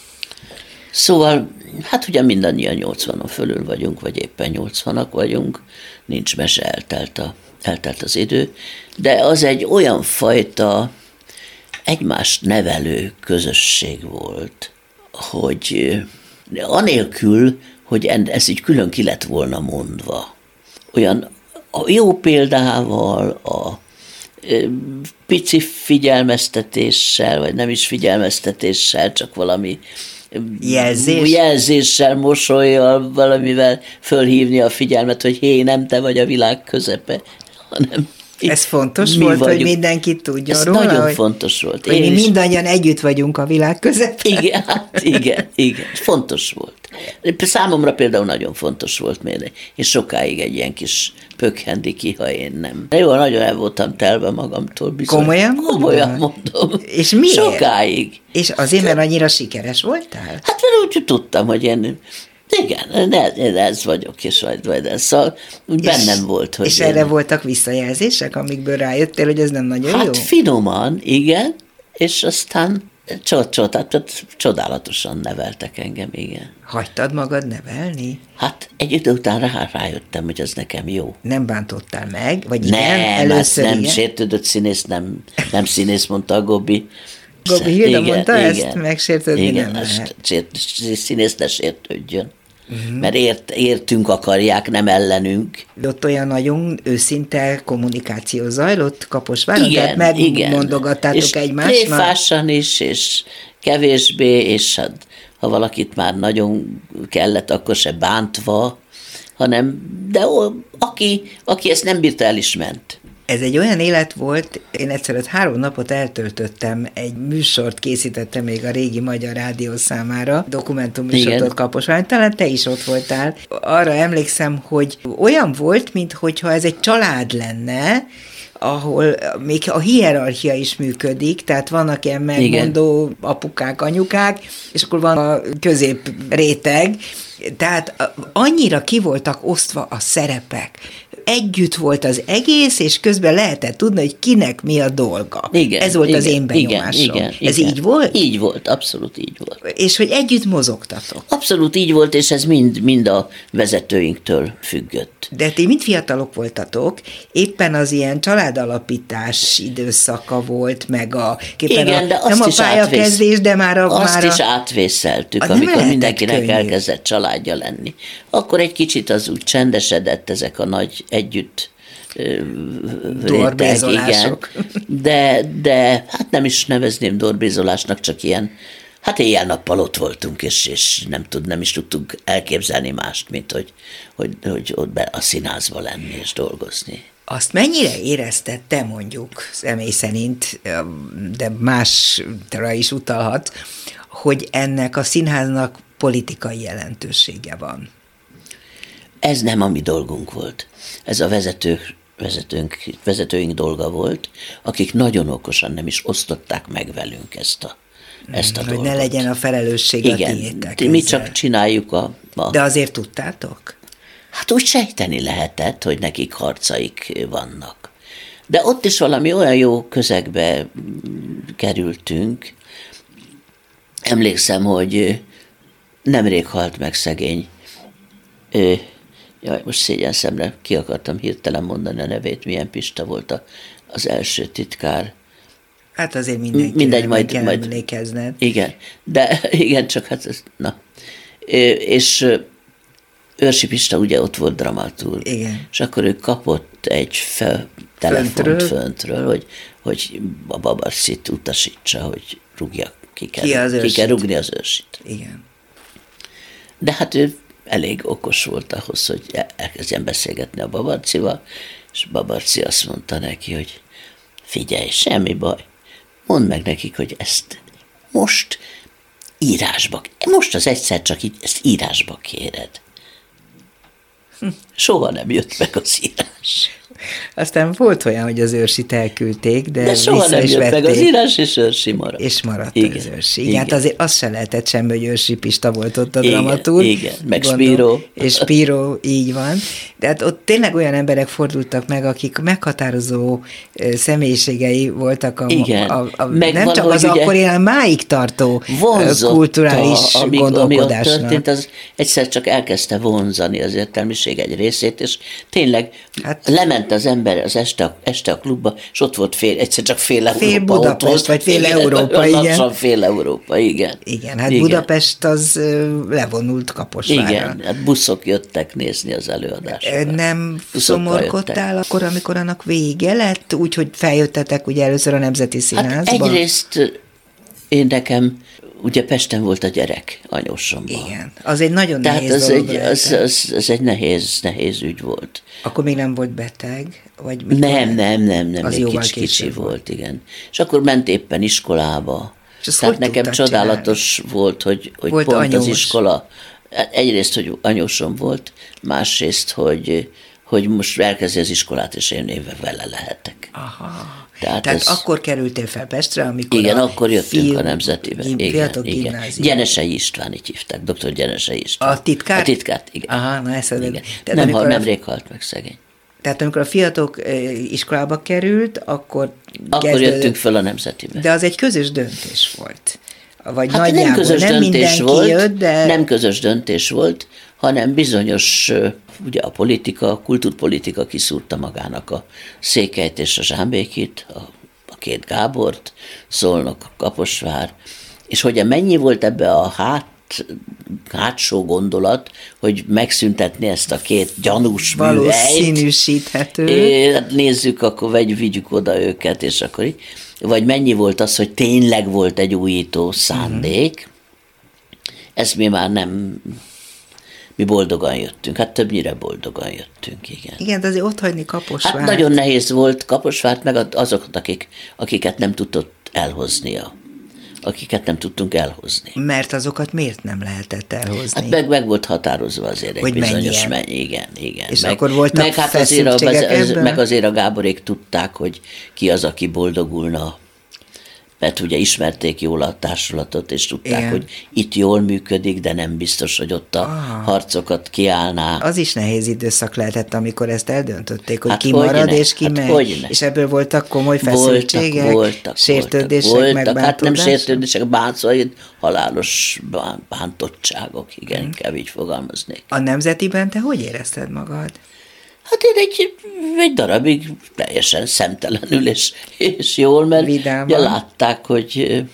Szóval, hát ugye mindannyian nyolcvanon fölül vagyunk, vagy éppen nyolcvanak vagyunk, nincs mese, eltelt, a, eltelt az idő, de az egy olyan fajta egymást nevelő közösség volt, hogy anélkül, hogy ez így külön ki lett volna mondva. Olyan a jó példával, a pici figyelmeztetéssel, vagy nem is figyelmeztetéssel, csak valami Jelzés? jelzéssel, mosollyal, valamivel fölhívni a figyelmet, hogy hé, nem te vagy a világ közepe, hanem ez fontos volt, vagyunk. Hogy mindenki tudjon ez róla? Ez nagyon hogy, fontos volt. Hogy mi mindannyian együtt vagyunk a világ közepén. Igen, hát igen, igen, fontos volt. Számomra például nagyon fontos volt, mert és sokáig egy ilyen kis pökhendi ki, ha én nem. Jó, nagyon el voltam telve magamtól. Bizony. Komolyan mondom? Komolyan mondom. És miért? Sokáig. És azért, mert annyira sikeres voltál? Hát mert úgy tudtam, hogy én igen, én ez vagyok, és majd, majd ez. Szóval úgy bennem volt, hogy És én... erre voltak visszajelzések, amikből rájöttél, hogy ez nem nagyon hát jó? Hát finoman, igen, és aztán csod, csod, tehát csodálatosan neveltek engem, igen. Hagytad magad nevelni? Hát egy idő után rá, rájöttem, hogy ez nekem jó. Nem bántottál meg? Vagy igen, nem, először nem, igen? sértődött színész, nem, nem színész, mondta a Gobbi. Gobbi Hilda igen, mondta igen, ezt, megsértődni igen, nem lehet. Sért, színész ne sértődjön. Uh-huh. Mert ért, értünk akarják, nem ellenünk. Ott olyan nagyon őszinte kommunikáció zajlott Kaposváron, igen, tehát igen. megmondogattátok egymásnak. És tréfásan is, és kevésbé, és hát, ha valakit már nagyon kellett, akkor se bántva, hanem, de ó, aki, aki ezt nem bírta, el is ment. Ez egy olyan élet volt, én egyszer három napot eltöltöttem, egy műsort készítettem még a régi Magyar Rádió számára, dokumentumműsort Kaposváron, talán te is ott voltál. Arra emlékszem, hogy olyan volt, minthogyha ez egy család lenne, ahol még a hierarchia is működik, tehát vannak ilyen megmondó igen. apukák, anyukák, és akkor van a közép réteg, tehát annyira ki voltak osztva a szerepek. Együtt volt az egész, és közben lehetett tudni, hogy kinek mi a dolga. Igen, ez volt igen, az én benyomásom. Igen, igen, ez igen. így volt? Így volt, abszolút így volt. És hogy együtt mozogtatok. Abszolút így volt, és ez mind, mind a vezetőinktől függött. De ti mind fiatalok voltatok, éppen az ilyen családalapítás időszaka volt, meg a, igen, a de nem azt a pályakezdés, de már a... Azt már a, is átvészeltük, amikor mindenkinek könnyű. Elkezdett családja lenni. Akkor egy kicsit az úgy csendesedett ezek a nagy együtt réteg, igen. De, de hát nem is nevezném dorbézolásnak, csak ilyen, hát éjjel-nappal ott voltunk, és, és nem, tud, nem is tudtunk elképzelni mást, mint hogy, hogy, hogy ott be a színházba lenni és dolgozni. Azt mennyire érezted te mondjuk, személy szerint, de másra is utalhat, hogy ennek a színháznak politikai jelentősége van? Ez nem a mi dolgunk volt. Ez a vezető, vezetőnk, vezetőink dolga volt, akik nagyon okosan nem is osztották meg velünk ezt a, ezt a hogy dolgot. Ne legyen a felelősség a tiétek. Igen, mi csak csináljuk a, a... De azért tudtátok? Hát úgy sejteni lehetett, hogy nekik harcaik vannak. De ott is valami olyan jó közegbe kerültünk. Emlékszem, hogy nemrég halt meg szegény. Jaj, most szégyen szemre ki akartam hirtelen mondani a nevét, milyen Pista volt a, az első titkár. Hát azért mindenki mindegy, majd, kell majd emlékezned. Igen, de igen, csak hát ez, na. És Őrsi Pista ugye ott volt dramaturg. Igen. És akkor ő kapott egy fel, telefont föntről, föntről hogy, hogy a Babarcit utasítsa, hogy rúgja, ki kell, ki, az ki kell rúgni az Őrsit. Igen. De hát ő elég okos volt ahhoz, hogy elkezdjen beszélgetni a Babarcival, és Babarci azt mondta neki, hogy figyelj, semmi baj, mondd meg nekik, hogy ezt most írásba, most az egyszer csak így, ezt írásba kéred. Soha nem jött meg az írás. Aztán volt olyan, hogy az Őrsit elküldték, de, de soha nem jött meg az írás, és Őrsi maradt. És maradt igen, az Őrsi. Igen, hát azért azt se lehetett semmi, hogy Őrsi Pista volt ott a dramaturg. Igen, meg Spiro. És Spiro, így van. De hát ott tényleg olyan emberek fordultak meg, akik meghatározó személyiségei voltak a, igen, a, a, nem csak az akkor ilyen máig tartó kulturális ami, gondolkodásnak. Ami ott történt, az egyszer csak elkezdte vonzani az értelmiség egy részét, és tényleg hát, lement az ember az este, este a klubba, és ott volt fél, egyszer csak fél Európa. Fél Budapest, volt, vagy fél igen, Európa, igen. fél Európa, igen. Igen, hát igen. Budapest az levonult Kaposvárra. Igen, hát buszok jöttek nézni az előadásokat. Nem szomorkodtál akkor, amikor annak vége lett, úgyhogy feljöttetek ugye először a Nemzeti Színházba? Hát egyrészt én nekem, ugye Pesten volt a gyerek anyósomban. Igen, az egy nagyon Tehát nehéz az dolog. Egy, az, az, az egy nehéz, nehéz ügy volt. Akkor még nem volt beteg? Vagy nem, nem, nem, nem, még kicsi, kicsi volt, volt, igen. És akkor ment éppen iskolába. Tehát nekem csodálatos csinálni? Volt, hogy, hogy volt pont anyós. Az iskola Egyrészt, hogy anyósom volt, másrészt, hogy, hogy most elkezdi az iskolát, és én éve vele lehetek. Aha. Tehát, Tehát ez, akkor kerültél fel Pestre, amikor igen, a akkor jöttünk film, a Nemzetibe. Gim, Igen, igen. igen. Gyenesei István, így hívták, doktor Gyenesei István. A titkár? A titkát, igen. Aha, na ezt igen. Nem, ha, nemrég halt meg szegény. Tehát amikor a fiatalok iskolába került, akkor Akkor kezdődött, jöttünk föl a Nemzetibe. De az egy közös döntés volt. Vagy hát nagyjából nem közös nem döntés volt, jött, de... nem közös döntés volt, hanem bizonyos, ugye a politika, a kultúrpolitika kiszúrta magának a Székelyt és a Zsámbékit, a, a két Gábort, Szolnok, Kaposvár, és hogy mennyi volt ebbe a hát, hátsó gondolat, hogy megszüntetni ezt a két gyanús műhelyt. Valószínűsíthető. Nézzük, akkor vegy, vigyük oda őket, és akkor így. Vagy mennyi volt az, hogy tényleg volt egy újító szándék. Uh-huh. Ezt mi már nem... Mi boldogan jöttünk, hát többnyire boldogan jöttünk, igen. Igen, de azért otthagyni Kaposvárt. Hát nagyon nehéz volt Kaposvárt, meg azokat, akik, akiket nem tudott elhoznia. Akiket nem tudtunk elhozni. Mert azokat miért nem lehetett elhozni? Hát meg, meg volt határozva azért hogy egy bizonyos mennyi. Igen, igen. És meg, akkor voltak meg, hát azért a, az, meg azért a Gáborék tudták, hogy ki az, aki boldogulna, mert ugye ismerték jól a társulatot, és tudták, igen, hogy itt jól működik, de nem biztos, hogy ott a ah. harcokat kiállná. Az is nehéz időszak lehetett, amikor ezt eldöntötték, hogy hát ki marad ne? és ki hát megy. És ebből voltak komoly feszültségek, voltak, voltak, sértődések, voltak, meg hát nem sértődések, bánszai, halálos bántottságok, igen, hmm. inkább így fogalmaznék. A Nemzetiben te hogy érezted magad? Hát én egy, egy darabig teljesen szemtelenül és, és jól, mert ugye látták, hogy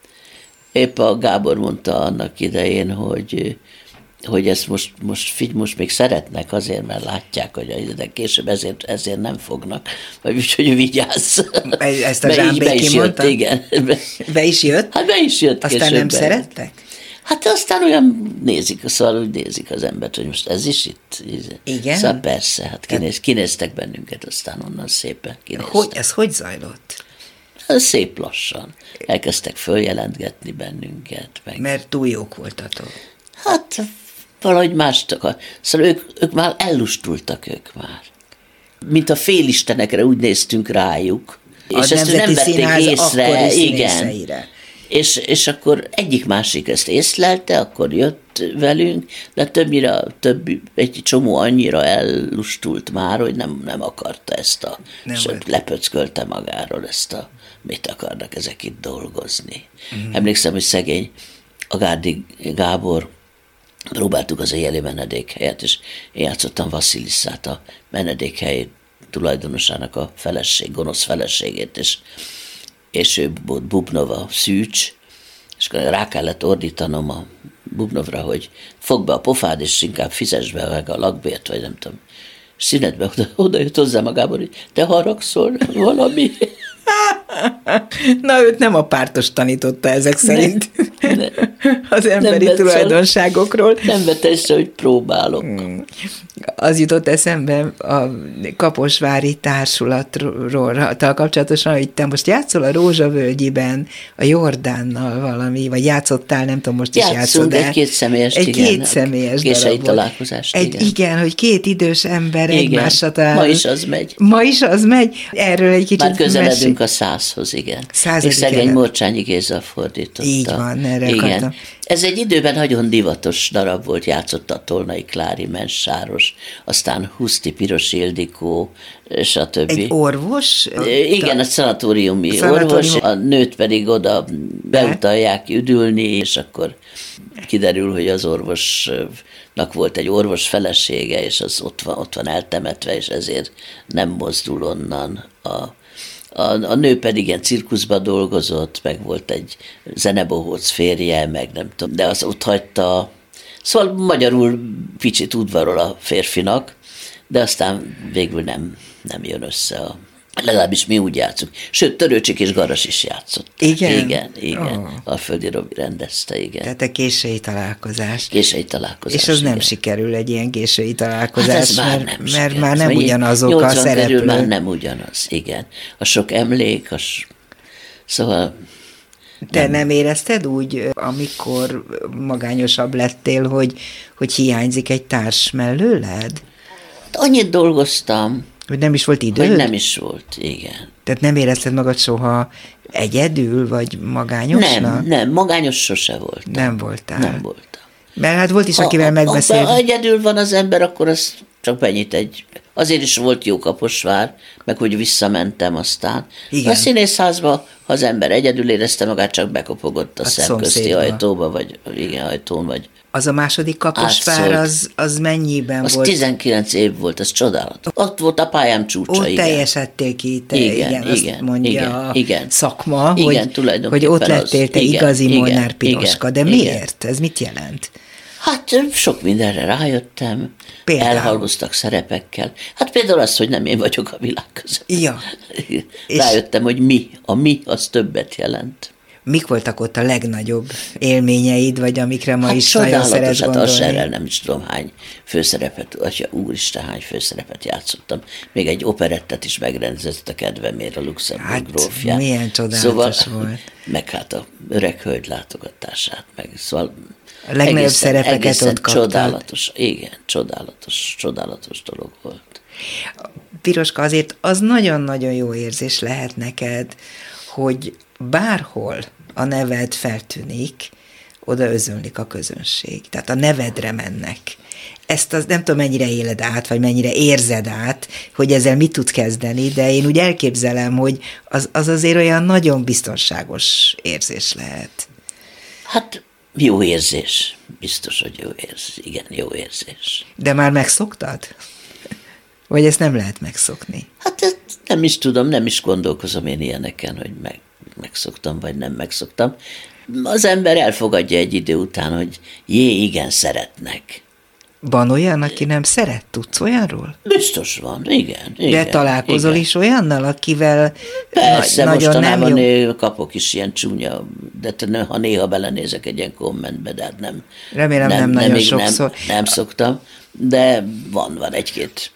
épp a Gábor mondta annak idején, hogy, hogy ezt most, most, figy, most még szeretnek azért, mert látják, hogy de később ezért, ezért nem fognak, vagy úgyhogy vigyázz. Ezt a Zsámbéki mondta? Igen. Be, be is jött? Hát be is jött. Aztán nem szerettek? Hát aztán olyan nézik, szóval úgy nézik az embert, hogy most ez is itt. Igen? Szóval persze, hát kinéz, kinéztek bennünket aztán onnan szépen. Hogy, ez hogy zajlott? Ez szép lassan. Elkezdtek följelentgetni bennünket. Meg. Mert túl jók voltatok. Hát valahogy mást akar. Szóval ők, ők már ellustultak, ők már. Mint a félistenekre úgy néztünk rájuk. A és ezt nem vették észre. Igen. És, és akkor egyik-másik ezt észlelte, akkor jött velünk, de többnyire, több, egy csomó annyira ellustult már, hogy nem, nem akarta ezt a, lepöckölte magáról ezt a, mit akarnak ezek itt dolgozni. Mm. Emlékszem, hogy szegény Agárdi Gábor, próbáltuk az éjjeli menedékhelyet, és én játszottam Vasszilisszát, a menedékhely tulajdonosának a feleség, gonosz feleségét, és és ő volt Bubnova Szűcs, és akkor rá kellett ordítanom a Bubnovra, hogy fogd be a pofád, és inkább fizess be meg a lakbért, vagy nem tudom. És szünetbe oda, oda jött hozzá magából, hogy te haragszol valami. Na, őt nem a pártos tanította ezek szerint ne, ne, az emberi nem tulajdonságokról. Nem vett észre, hogy próbálok. Hmm. Az jutott eszembe a kaposvári társulatról kapcsolatosan, hogy te most játszol a Rózsavölgyiben a Jordánnal valami, vagy játszottál, nem tudom, most is játszod el. egy kétszemélyes, egy igen. Egy kétszemélyes darab találkozást, egy, igen. igen, hogy két idős ember igen. egymásra talál. Ma is az megy. Ma is az megy. Erről egy kicsit már közeledünk a százhoz, igen. Századik és szegény Morcsányi Géza fordította. Így van, erre igen. akartam. Ez egy időben nagyon divatos darab volt, játszotta a Tolnai Klári, Mens Sáros, aztán Huszti, Piros Ildikó, stb. Egy orvos? Igen, a szanatóriumi Szanatórium. orvos, a nőt pedig oda beutalják üdülni, és akkor kiderül, hogy az orvosnak volt egy orvos felesége, és az ott van, ott van eltemetve, és ezért nem mozdul onnan a A, a nő pedig ilyen cirkuszban dolgozott, meg volt egy zenebohóc férje, meg nem tudom, de az ott hagyta, szóval magyarul kicsit udvarol a férfinak, de aztán végül nem, nem jön össze a... Legalábbis mi úgy játszunk. Sőt, Törőcsik és Garas is játszott. Igen? Igen, igen. Oh. Alföldi Robi rendezte, igen. Tehát a késői találkozás. Késői találkozás, és az igen. nem sikerül egy ilyen késői találkozás, hát ez már mert, nem mert sikerül. már nem ugyanazok a szereplők. Már nem ugyanaz, igen. A sok emlék, a s... szóval Te nem. nem érezted úgy, amikor magányosabb lettél, hogy, hogy hiányzik egy társ mellőled? Annyit dolgoztam, Hogy nem is volt időd? hogy nem is volt, igen. Tehát nem érezted magad soha egyedül, vagy magányosnak? Nem, nem, magányos sose voltam. Nem voltál. Nem voltam. Mert hát volt is, akivel megbeszélt. Ha egyedül van az ember, akkor az csak benyit egy... Azért is volt jó Kaposvár, meg hogy visszamentem aztán. Igen. A színészházba, ha az ember egyedül érezte magát, csak bekopogott a, a szemközti szomszédba. ajtóba, vagy igen, ajtón, vagy... Az a második Kaposvár, az, az mennyiben az volt? tizenkilenc év volt, ez csodálatos. Ott volt a pályám csúcsa, Ott igen. teljesedtél ki, te, Igen, igen, azt igen, mondja igen, a igen. szakma, Igen, hogy, tulajdonképpen hogy ott lettél te az. Igen, igazi igen, Molnár Piroska. De igen, miért? Ez mit jelent? Hát sok mindenre rájöttem, Például? elhalmoztak szerepekkel. Hát például az, hogy nem én vagyok a világ között. Ja. Rájöttem, hogy mi, a mi, az többet jelent. Mik voltak ott a legnagyobb élményeid, vagy amikre ma Hát is nagyon szeretsz csodálatos, hát gondolni? az erre nem is tudom hány főszerepet, atya úristen, hány főszerepet játszottam. Még egy operettet is megrendezett a kedvemért a Luxemburg Hát, grófján. milyen csodálatos szóval, volt. Meg hát a öreg hölgy látogatását, meg szóval A legnagyobb egészen, szerepeket egészen ott kaptad. Csodálatos, igen, csodálatos, csodálatos dolog volt. Piroska, azért az nagyon-nagyon jó érzés lehet neked, hogy bárhol a neved feltűnik, oda özönlik a közönség. Tehát a nevedre mennek. Ezt az nem tudom, mennyire éled át, vagy mennyire érzed át, hogy ezzel mit tudsz kezdeni, de én úgy elképzelem, hogy az, az azért olyan nagyon biztonságos érzés lehet. Hát jó érzés, biztos, hogy jó érzés, igen, jó érzés. De már megszoktad? Vagy ezt nem lehet megszokni? Hát ezt nem is tudom, nem is gondolkozom én ilyeneken, hogy meg, megszoktam, vagy nem megszoktam. Az ember elfogadja egy idő után, hogy jé, igen, szeretnek. Van olyan, aki nem szeret? Tudsz olyanról? Biztos van, igen. De igen, találkozol igen. is olyannal, akivel Persze, na- nagyon nem mostanában jó? né- kapok is ilyen csúnya, de te, ha néha belenézek egy ilyen kommentbe, de hát nem. Remélem nem nagyon még sokszor. Nem, nem szoktam, de van, van egy-két,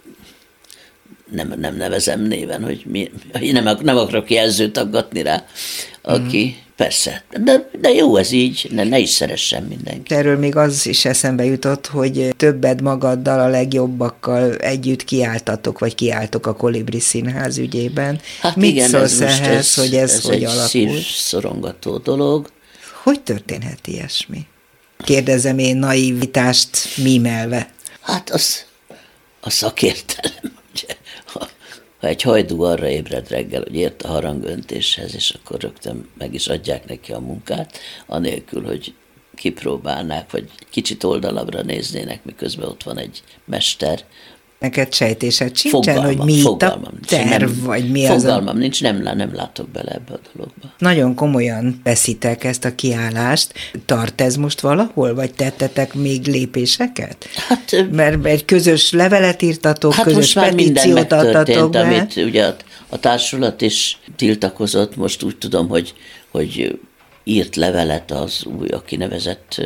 nem, nem nevezem néven, hogy mi, nem, nem akarok jelzőt aggatni rá, aki, mm. persze, de, de jó ez így, ne, ne is szeressen mindenki. Erről még az is eszembe jutott, hogy többed magaddal a legjobbakkal együtt kiáltatok, vagy kiálltok a Kolibri Színház ügyében. Hát Mit igen, szólsz ez most ehhez, ez, hogy ez, ez hogy egy alakult? szívszorongató dolog. Hogy történhet ilyesmi? Kérdezem én naivitást mímelve. Hát az a szakértelem, ugye, ha, ha egy hajdú arra ébred reggel, hogy ért a harangöntéshez, és akkor rögtön meg is adják neki a munkát, anélkül, hogy kipróbálnák, vagy kicsit oldalabbra néznének, miközben ott van egy mester. Neked sejtésed sincsen, Fogalmam, hogy mi itt a fogalmam nincs, terv, nem, vagy mi az a... Fogalmam nincs, nem, nem látok bele ebbe a dologba. Nagyon komolyan veszitek ezt a kiállást. Tart ez most valahol, vagy tettetek még lépéseket? Hát, Mert egy közös levelet írtatok, hát közös most már minden petíciót adtatok megtörtént, be. amit ugye a, a társulat is tiltakozott, most úgy tudom, hogy, hogy írt levelet az új, aki nevezett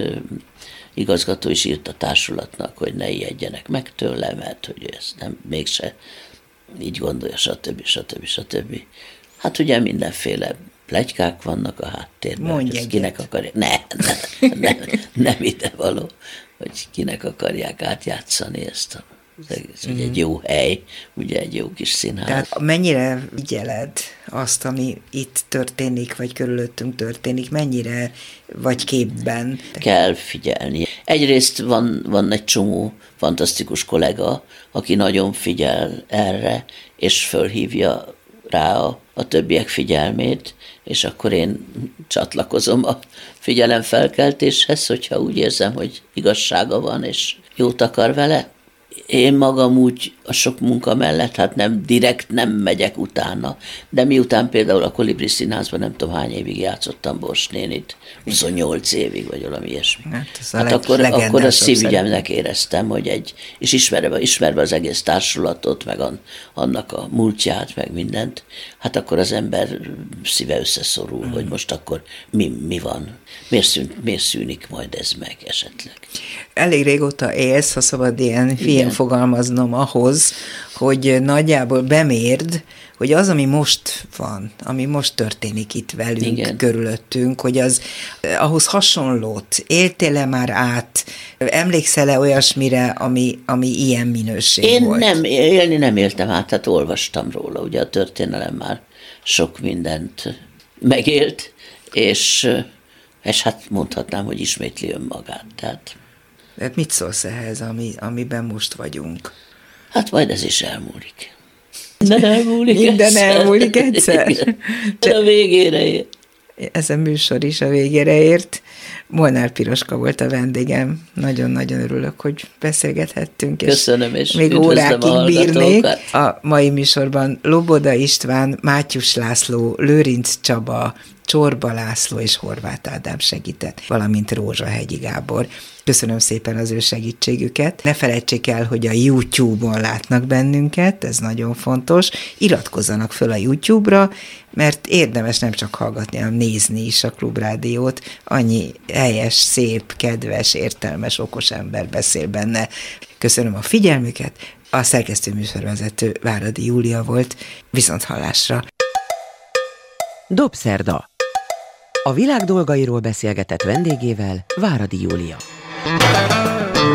igazgató is írt a társulatnak, hogy ne ijedjenek meg tőle, mert hogy ezt nem, mégse így gondolja, stb. stb. stb. Hát ugye mindenféle pletykák vannak a háttérben, Mondj hogy ezt egyet. kinek akarják, ne, ne, nem, nem ide való, hogy kinek akarják átjátszani ezt a ez mm. egy jó hely, ugye egy jó kis színház. Tehát mennyire figyeled azt, ami itt történik, vagy körülöttünk történik, mennyire vagy képben? Kell figyelni. Egyrészt van, van egy csomó fantasztikus kollega, aki nagyon figyel erre, és fölhívja rá a, a többiek figyelmét, és akkor én csatlakozom a figyelemfelkeltéshez, hogyha úgy érzem, hogy igazsága van, és jót akar vele. Én magam úgy a sok munka mellett, hát nem direkt nem megyek utána, de miután például a Kolibri Színházban nem tudom hány évig játszottam Bors nénit, huszonnyolc évig, vagy valami ilyesmi. Hát, a hát leg, akkor, akkor a szívügyemnek szerint. éreztem, hogy egy, és ismerve, ismerve az egész társulatot, meg an, annak a múltját, meg mindent, hát akkor az ember szíve összeszorul, hmm. hogy most akkor mi, mi van, miért, szűn, miért szűnik majd ez meg esetleg. Elég régóta élsz, ha szabad ilyen Igen, én fogalmaznom ahhoz, hogy nagyjából bemérd, hogy az, ami most van, ami most történik itt velünk, igen, körülöttünk, hogy az ahhoz hasonlót éltél-e már át, emlékszel-e olyasmire, ami, ami ilyen minőség én volt? Én nem, élni nem éltem át, hát olvastam róla, ugye a történelem már sok mindent megélt, és, és hát mondhatnám, hogy ismétli önmagát, tehát... Tehát mit szólsz ehhez, ami, amiben most vagyunk? Hát majd ez is elmúlik. Minden elmúlik Minden egyszer. elmúlik egyszer. Igen. A végére ér. Ez a műsor is a végére ért. Molnár Piroska volt a vendégem. Nagyon-nagyon örülök, hogy beszélgethettünk. Köszönöm, és még órákig a bírnék. A mai műsorban Loboda István, Mátyus László, Lőrinc Csaba, Csorba László és Horváth Ádám segített, valamint Rózsahegyi Gábor. Köszönöm szépen az ő segítségüket. Ne felejtsék el, hogy a YouTube-on látnak bennünket, ez nagyon fontos. Iratkozzanak föl a YouTube-ra, mert érdemes nem csak hallgatni, hanem nézni is a Klubrádiót. Annyi helyes, szép, kedves, értelmes, okos ember beszél benne. Köszönöm a figyelmüket. A szerkesztő műsorvezető Váradi Júlia volt. Viszonthallásra. Dobszerda. A világ dolgairól beszélgetett vendégével Váradi Júlia.